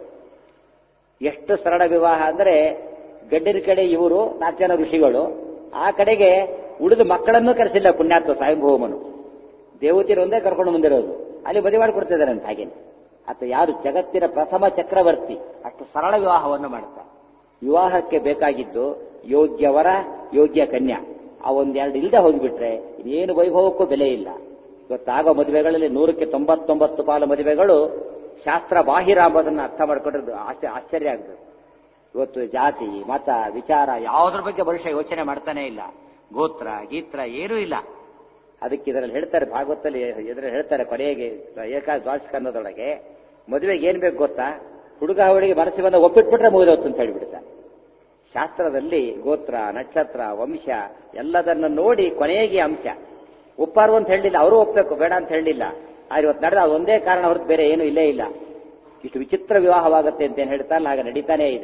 Speaker 1: ಎಷ್ಟು ಸರಳ ವಿವಾಹ ಅಂದ್ರೆ ಗಂಡಿನ ಕಡೆ ಇವರು 4 ಜನ ಋಷಿಗಳು, ಆ ಕಡೆಗೆ ಉಳಿದ ಮಕ್ಕಳನ್ನೂ ಕರೆಸಿಲ್ಲ ಪುಣ್ಯಾತ್ಮ ಸಾಯಂಭೌಮನು. ದೇವತಿಯರು ಒಂದೇ ಕರ್ಕೊಂಡು ಮುಂದಿರೋದು, ಅಲ್ಲಿ ಮದುವೆ ಮಾಡಿಕೊಡ್ತಿದ್ದಾರೆ ಅಂತ. ಹಾಗೇನೆ ಆತ ಯಾರು ಜಗತ್ತಿನ ಪ್ರಥಮ ಚಕ್ರವರ್ತಿ, ಅಷ್ಟು ಸರಳ ವಿವಾಹವನ್ನು ಮಾಡುತ್ತಾರೆ. ವಿವಾಹಕ್ಕೆ ಬೇಕಾಗಿದ್ದು ಯೋಗ್ಯ ವರ ಯೋಗ್ಯ ಕನ್ಯಾ, ಆ ಒಂದೆರಡು ಇಲ್ಲದೆ ಹೋಗಿಬಿಟ್ರೆ ಇನ್ನೇನು ವೈಭವಕ್ಕೂ ಬೆಲೆ ಇಲ್ಲ. ಇವತ್ತಾಗೋ ಮದುವೆಗಳಲ್ಲಿ 199 ಪಾಲು ಮದುವೆಗಳು ಶಾಸ್ತ್ರ ಬಾಹಿರ ಎಂಬುದನ್ನು ಅರ್ಥ ಮಾಡ್ಕೊಂಡ್ರೆ ಆಶ್ಚರ್ಯ ಆಗ್ತದೆ. ಇವತ್ತು ಜಾತಿ ಮತ ವಿಚಾರ ಯಾವುದ್ರ ಬಗ್ಗೆ ಮನುಷ್ಯ ಯೋಚನೆ ಮಾಡ್ತಾನೆ ಇಲ್ಲ. ಗೋತ್ರ ಗೀತ್ರ ಏನೂ ಇಲ್ಲ. ಅದಕ್ಕೆ ಇದರಲ್ಲಿ ಹೇಳ್ತಾರೆ, ಭಾಗವತದಲ್ಲಿ ಇದರಲ್ಲಿ ಹೇಳ್ತಾರೆ, ಕೊನೆಗೆ ದ್ವಾದಶ ಸ್ಕಂದದೊಳಗೆ ಮದುವೆಗೆ ಏನ್ ಬೇಕು ಗೊತ್ತಾ, ಹುಡುಗ ಹುಡುಗಿ ಮನಸ್ಸಿ ಬಂದ ಒಪ್ಪಿಟ್ಬಿಟ್ರೆ ಮುಗಿದೋತ್ತು ಅಂತ ಹೇಳಿಬಿಡ್ತಾರೆ. ಶಾಸ್ತ್ರದಲ್ಲಿ ಗೋತ್ರ ನಕ್ಷತ್ರ ವಂಶ ಎಲ್ಲದನ್ನು ನೋಡಿ ಕೊನೆಗೆ ಅಂಶ. ಒಪ್ಪಾರು ಅಂತ ಹೇಳಲಿಲ್ಲ, ಅವರು ಒಪ್ಪಬೇಕು ಬೇಡ ಅಂತ ಹೇಳಲಿಲ್ಲ. ಆದ್ರೆ ಇವತ್ತು ನಡೆದ ಅದೊಂದೇ ಕಾರಣ ಹೊರತು ಬೇರೆ ಏನು ಇಲ್ಲೇ ಇಲ್ಲ. ಇಷ್ಟು ವಿಚಿತ್ರ ವಿವಾಹವಾಗುತ್ತೆ ಅಂತ ಏನ್ ಹೇಳ್ತಾರಲ್ಲ, ಹಾಗೆ ನಡೀತಾನೇ ಇದೆ.